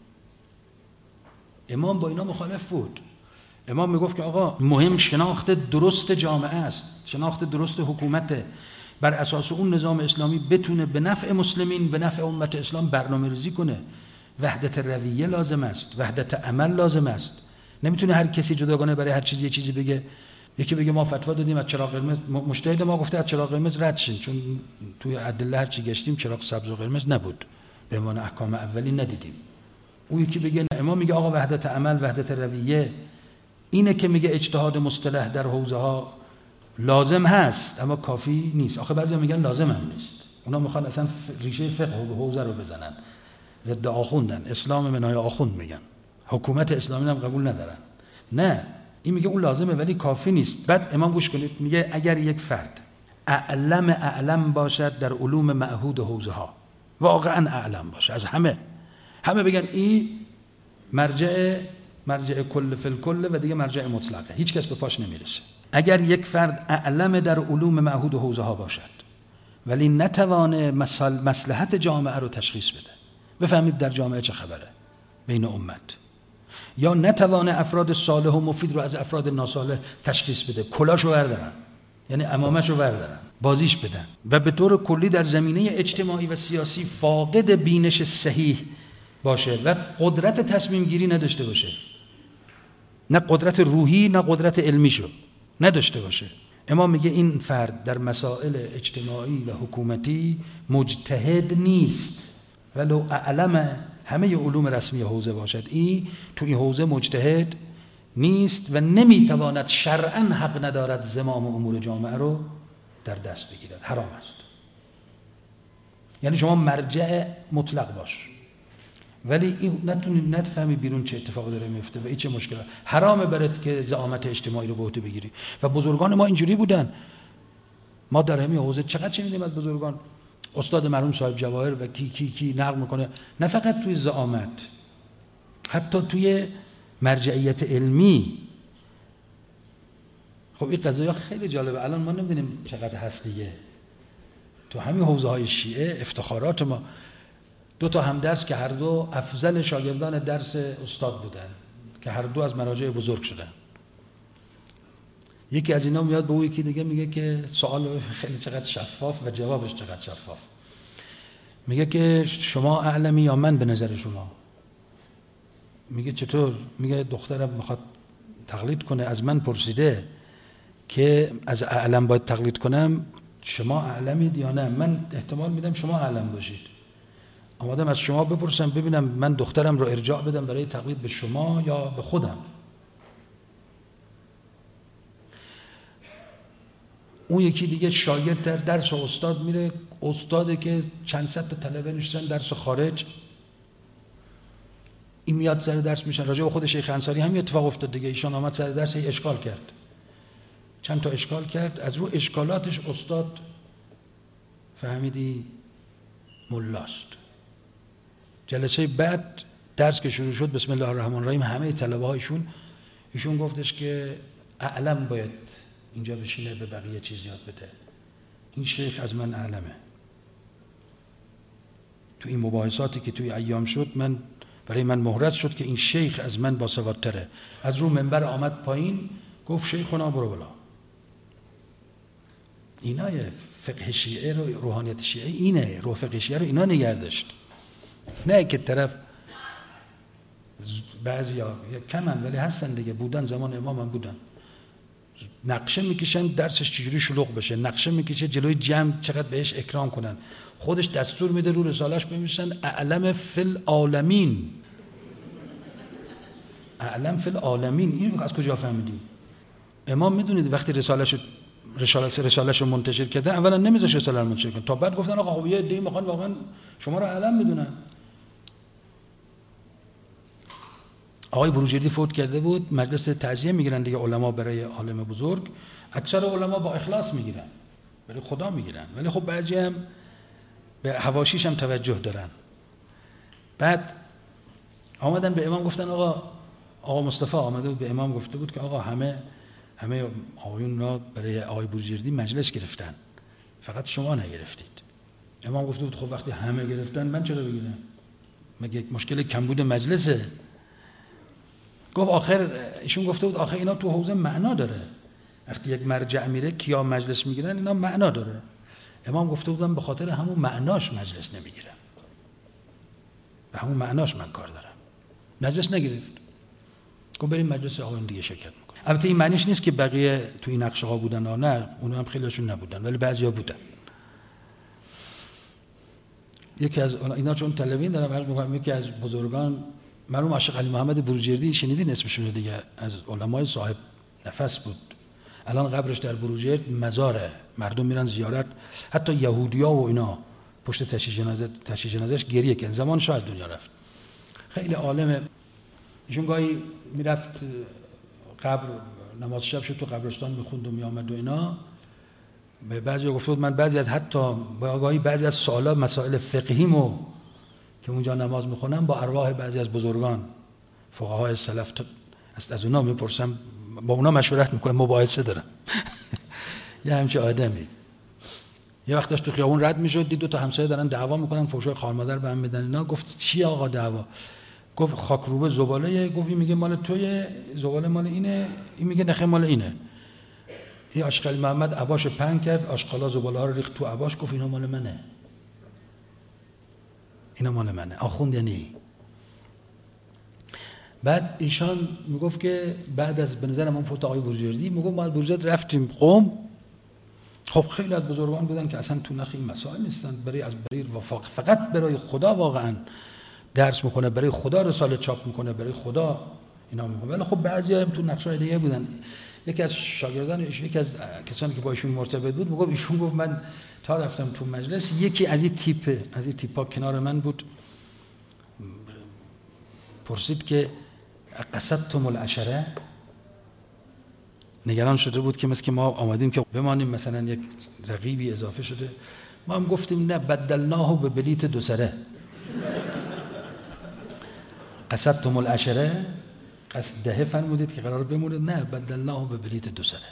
امام با اینا مخالف بود. امام میگفت که آقا مهم شناخت درست جامعه است، شناخت درست حکومته، بر اساس اون نظام اسلامی بتونه به نفع مسلمین، به نفع امت اسلام برنامه ریزی کنه. وحدت رویه لازم است، وحدت عمل لازم است، نمیتونه هر کسی جداگانه برای هر چیزی یه چیزی بگه. یکی بگه ما فتوا دادیم از چراغ قرمز، مجتهد ما گفته از چراغ قرمز رد شین، چون توی ادله هر چی گشتیم چراغ سبز و قرمز نبود، به عنوان احکام اولی ندیدیم. اون یکی بگه نه، ما میگه آقا وحدت عمل، وحدت رویه، اینه که میگه اجتهاد مصطلح در حوزه ها لازم هست اما کافی نیست. آخه بعضیا میگن لازم هم نیست، اونا میخوان اصلا ریشه فقه و حوزه رو بزنن، ضد آخوندن، اسلام منای آخوند میگن، حکومت اسلامی هم قبول ندارن. نه، این میگه اون لازمه ولی کافی نیست. بعد امام گوش کنید، میگه اگر یک فرد اعلم اعلم باشد در علوم معهود حوزه ها، واقعا اعلم باشه از همه، همه بگن این مرجع مرجع کل فی الکل و دیگه مرجع مطلقه، هیچ کس به پاش نمیرسه. اگر یک فرد اعلم در علوم معهود حوزه ها باشد ولی نتوانه مصلحت جامعه رو تشخیص بده، بفهمید در جامعه چه خبره بین امت، یا نتوانه افراد صالح و مفید رو از افراد ناصالح تشخیص بده، کلاشو بردارن، یعنی عمامه‌شو بردارن، بازیش بدن، و به طور کلی در زمینه اجتماعی و سیاسی فاقد بینش صحیح باشه و قدرت تصمیم گیری نداشته باشه، نه قدرت روحی نه قدرت علمیشو نداشته باشه. امام میگه این فرد در مسائل اجتماعی و حکومتی مجتهد نیست ولو اعلم همه علوم رسمی حوزه باشد، این تو این حوزه مجتهد نیست و نمیتواند شرعاً حق ندارد زمام امور جامعه رو در دست بگیرد، حرام است. یعنی شما مرجع مطلق باش ولی این نتونی نتفهمی بیرون چه اتفاقی داره میفته و این چه مشکلی، حرامه برات که زعامت اجتماعی رو به عهده بگیری. و بزرگان ما اینجوری بودن، ما در همین حوزه چقدر شنیدیم از بزرگان، استاد مرحوم صاحب جواهر و کی کی کی نقل میکنه، نه فقط توی زعامت، حتی توی مرجعیت علمی. خب این قضایا خیلی جالبه، الان ما نمیدونیم چقدر هست دیگه. تو همین حوزه های شیعه افتخارات ما، دو تا هم درس که هر دو افضل شاگردان درس استاد بودن، که هر دو از مراجع بزرگ شدن. یکی از اینا میاد به اون یکی دیگه میگه که سوال خیلی چقدر شفاف و جوابش چقدر شفاف، میگه که شما اعلمی یا من به نظر شما؟ میگه چطور؟ میگه دخترم میخواد تقلید کنه، از من پرسیده که از اعلم باید تقلید کنم، شما اعلمید یا نه؟ من احتمال میدم شما اعلم باشید، آمادم از شما بپرسم ببینم من دخترم رو ارجاع بدم برای تقلید به شما یا به خودم. اون یکی دیگه شاگرد در درس و استاد میره، استاده که چند صد تا طلبه نشستن درس خارج، این میاد سر درس میشن. راجع به خود شیخ انصاری هم اتفاق افتاد دیگه، ایشان آمد سر درس هی اشکال کرد، چند تا اشکال کرد، از رو اشکالاتش استاد فهمیدی ملاست. جلسه بعد درس که شروع شد، بسم الله الرحمن الرحیم، همه طلبه هایشون، ایشون گفتش که اعلم باید اینجا بشینه به بقیه چیز یاد بده، این شیخ از من اعلمه. تو این مباحثاتی که توی ایام شد، من برای من مهرز شد که این شیخ از من باسوادتره. از رو منبر آمد پایین گفت شیخنا برو بلا. اینای فقه شیعه رو، روحانیت شیعه اینه، روح فقه شیعه رو اینا نگردشت، نه که طرف بعضی ها کمن ولی هستن دیگه، بودن زمان امام هم بودن، نقشه میکشن درسش چجوری شلوغ بشه، نقشه میکشه جلوی جمع چقدر بهش اکرام کنن، خودش دستور میده رو رسالش بنویسن اعلم فی العالمین، اعلم فی العالمین. این از کجا فهمیدیم؟ امام میدونید وقتی رسالش رسالش رسالش رو منتشر کرده، اولا نمیذاش رساله رو منتشر کنه، تا بعد گفتن آقا خب یه عده‌ای میخوان واقعا شما رو اعلم بدونن. آقای بروجردی فوت کرده بود، مجلس تعزیه میگیرن دیگه علما برای عالم بزرگ، اکثر علما با اخلاص میگیرن، برای خدا میگیرن، ولی خب بعضی هم به حواشیش هم توجه دارن. بعد آمدن به امام گفتن آقا آقا مصطفی آمده بود به امام گفته بود که آقا همه همه آقایون را برای آقای بروجردی مجلس گرفتن، فقط شما نگرفتید. امام گفته بود خب وقتی همه گرفتن من چرا بگیرم؟ مگه مشکل کمبود مجلسه؟ گفت آخر ایشون گفته بود آخر اینا تو حوزه معنا داره، وقتی یک مرجع میره کیا مجلس میگیرن اینا معنا داره. امام گفته بودم به خاطر همون معناش مجلس نمیگیرم، به همون معناش من کار دارم. مجلس نگرفت. گفت بریم مجلس آقایون دیگه شرکت میکنیم. البته این معنیش نیست که بقیه تو این نقشه ها بودن، نه اونها هم خیلیشون نبودن ولی بعضیا بودن. یکی از اینا چون تلویزیون دارم عرض میکنم، یکی از بزرگان مرحوم عاشق علی محمد بروجردی، شنیدین اسمشون دیگه، از علمای صاحب نفس بود. الان قبرش در بروجرد مزاره، مردم میرن زیارت، حتی یهودیا و اینا پشت تشییع جنازه تشییع جنازهش گریه کردن. زمان شاه از دنیا رفت. خیلی عالمه. ایشون گاهی میرفت قبر نماز شب شد تو قبرستان میخوند و میامد و اینا. به بعضی گفت من بعضی از حتی گاهی بعضی از سوالا مسائل فقهیمو که اونجا نماز میخونم با ارواح بعضی از بزرگان فقهای سلف است از اونا میپرسم، با اونا مشورت میکنم، مباحثه دارم. یه همچه آدمی. یه وقت داشت تو خیابون رد میشد، دید دو تا همسایه دارن دعوا میکنن، فحشای خار مادر به هم میدن اینا. گفت چی آقا دعوا؟ گفت خاکروبه زباله، گفت این میگه مال توی، زباله مال اینه، این میگه نخه مال اینه. این عاشق علی محمد عباش پهن کرد، آشغالا زباله ها رو ریخت تو عباش، گفت اینا مال منه، اینا مال منه. آخوند یعنی. بعد ایشان میگفت که بعد از به نظر من فوت آقای بروجردی، میگفت ما از بروجرد رفتیم قم. خب خیلی از بزرگان بودن که اصلا تو نخ این مسائل نیستن، برای از برای وفاق فقط برای خدا واقعا درس میکنه، برای خدا رساله چاپ میکنه، برای خدا اینا میکنه. ولی خب بعضی هم تو نقشای دیگه بودن. یکی از شاگردان ایشون، یکی از کسانی که با ایشون مرتبط بود، میگفت ایشون گفت من تا رفتم تو مجلس یکی از این تیپ از این تیپا کنار من بود، پرسید که قصدتم العشره، نگران شده بود که مثل که ما آمدیم که بمانیم مثلا یک رقیبی اضافه شده. ما هم گفتیم نه، بدلناه به بلیت دو سره. قصدتم العشره، قصد دهه فرمودید که قرار بمونید، نه بدلناه به بلیت دو سره.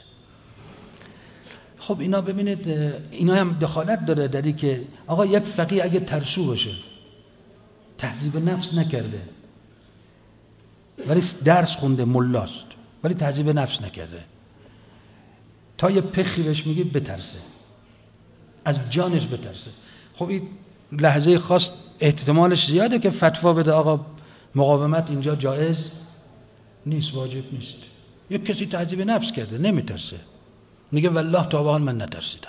خب اینا ببینید، اینا هم دخالت داره در این که آقا یک فقیه اگه ترسو باشه، تهذیب نفس نکرده، ولی درس خونده، ملاست، ولی تهذیب نفس نکرده، تا یه پخی بهش میگه بترسه، از جانش بترسه. خب این لحظه خاص احتمالش زیاده که فتوا بده آقا مقاومت اینجا جایز نیست، واجب نیست. یک کسی تهذیب نفس کرده، نمیترسه، میگه والله تا به حال من نترسیدم.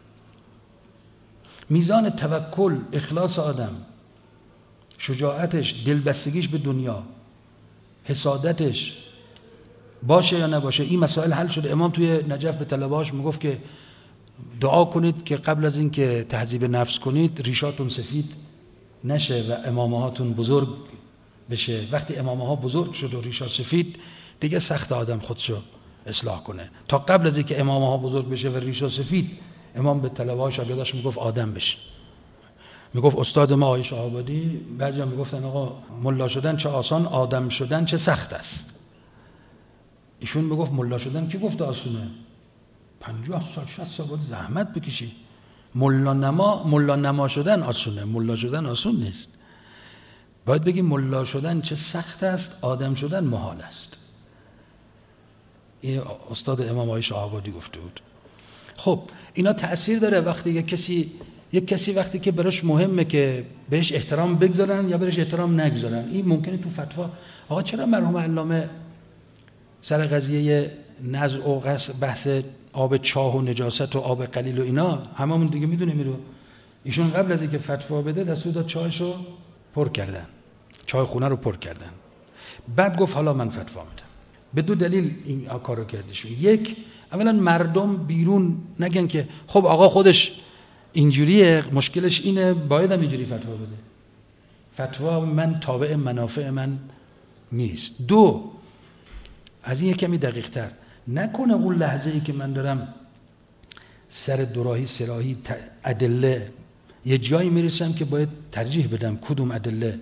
میزان توکل، اخلاص آدم، شجاعتش، دلبستگیش به دنیا، حسادتش باشه یا نباشه، این مسائل حل شده. امام توی نجف به طلبه‌هاش میگفت که دعا کنید که قبل از این که تهذیب نفس کنید ریشاتون سفید نشه و امامه هاتون بزرگ بشه. وقتی امامه ها بزرگ شد و ریشا سفید، دیگه سخت آدم خودشو اصلاح کنه. تا قبل از این که امامه ها بزرگ بشه و ریشا سفید، امام به طلبه‌هاش شاگرداش میگفت آدم بشه. میگفت استاد ما آقای شهابادی، بعضیا میگفتن آقا ملا شدن چه آسان، آدم شدن چه سخت است. ایشون میگفت ملا شدن کی گفت آسونه؟ پنجاه سال شصت سال باید زحمت بکشی. ملا نما ملا نما شدن آسونه، ملا شدن آسون نیست. باید بگی ملا شدن چه سخت است، آدم شدن محال است. این استاد امام آقای شهابادی گفته بود. خب اینا تأثیر داره. وقتی یک کسی یک کسی وقتی که براش مهمه که بهش احترام بگذارن یا بهش احترام نگذارن، این ممکنه تو فتوا آقا چرا مرحوم علامه سر قضیه نزع و بحث آب چاه و نجاست و آب قلیل و اینا، هممون دیگه میدونیم میرو، ایشون قبل از اینکه فتوا بده دستور داد چاهشو پر کردن، چای خونه رو پر کردن. بعد گفت حالا من فتوا میدم. به دو دلیل این کارو کردیشون. یک، اولا مردم بیرون نگن که خب آقا خودش اینجوریه، مشکلش اینه، باید هم اینجوری فتوا بده. فتوا من تابع منافع من نیست. دو، از این کمی دقیق تر، نکنه اون لحظه ای که من دارم سر دوراهی سراهی ادله یه جایی میرسم که باید ترجیح بدم کدوم ادله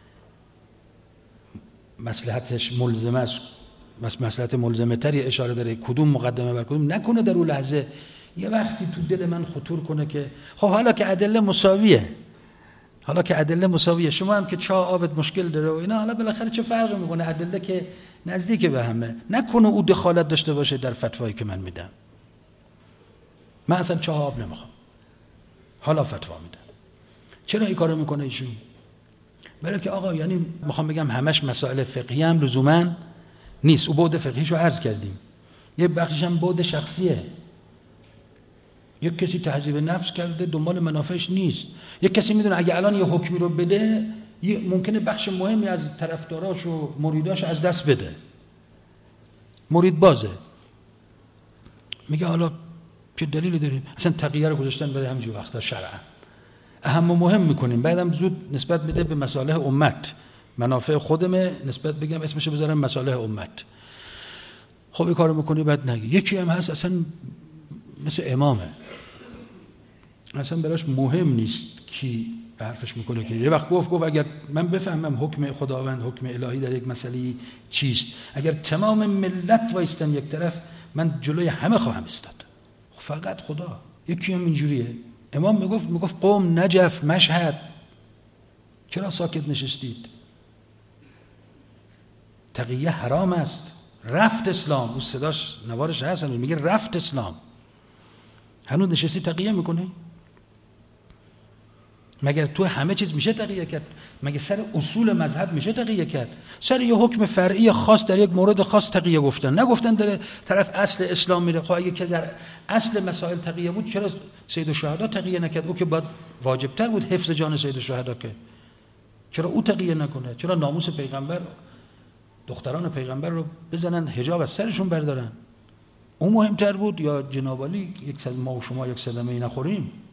مصلحتش ملزمه است، مصلحت ملزمه تری اشاره داره، کدوم مقدمه بر کدوم، نکنه در اون لحظه یه وقتی تو دل من خطور کنه که خب حالا که ادله مساویه، حالا که ادله مساویه، شما هم که چاه آبت مشکل داره و اینا، حالا بالاخره چه فرقی میکنه، ادله که نزدیک به همه، نکنه او دخالت داشته باشه در فتوایی که من میدم. من اصلا چاه آب نمیخوام، حالا فتوا میدم. چرا این کارو میکنه ایشون؟ برای که آقا یعنی میخوام بگم همش مسائل فقهی هم لزوما نیست. او بعد فقهیشو عرض کردیم. یه بخشش هم بعد شخصیه. یک کسی تهذیب نفس کرده دنبال منافعش نیست. یک کسی میدونه اگه الان یه حکمی رو بده ممکنه بخش مهمی از طرفداراش و مریداش از دست بده. مرید بازه. میگه حالا چه دلیلی داریم؟ اصلا تقیه رو گذاشتن برای همینجور وقتا شرعا. اهم و مهم میکنیم. بعدم زود نسبت میده به مصالح امت. منافع خودمه نسبت بگم اسمشو بذارم مصالح امت. خب این کارو میکنی بعد نگی. یکی هم هست اصلا مثل امامه. اصلا براش مهم نیست کی حرفش میکنه که یه وقت گفت گفت اگر من بفهمم حکم خداوند حکم الهی در یک مسئله چیست، اگر تمام ملت وایستن یک طرف من جلوی همه خواهم استاد. فقط خدا. یکی هم اینجوریه. امام میگفت میگفت قوم نجف مشهد چرا ساکت نشستید؟ تقیه حرام است. رفت اسلام. اون صداش نوارش هست میگه رفت اسلام. هنوز نشستی تقیه میکنی؟ مگر تو همه چیز میشه تقیه کرد؟ مگه سر اصول مذهب میشه تقیه کرد؟ سر یه حکم فرعی خاص در یک مورد خاص تقیه گفتن، نگفتن در طرف اصل اسلام میره. خب اگه که در اصل مسائل تقیه بود چرا سید الشهدا تقیه نکرد؟ او که باید واجبتر بود حفظ جان سید الشهدا، که چرا او تقیه نکنه؟ چرا ناموس پیغمبر دختران پیغمبر رو بزنن حجاب از سرشون بردارن؟ اون مهمتر بود یا جناب علی یک ما و شما یک صدمه نخوریم؟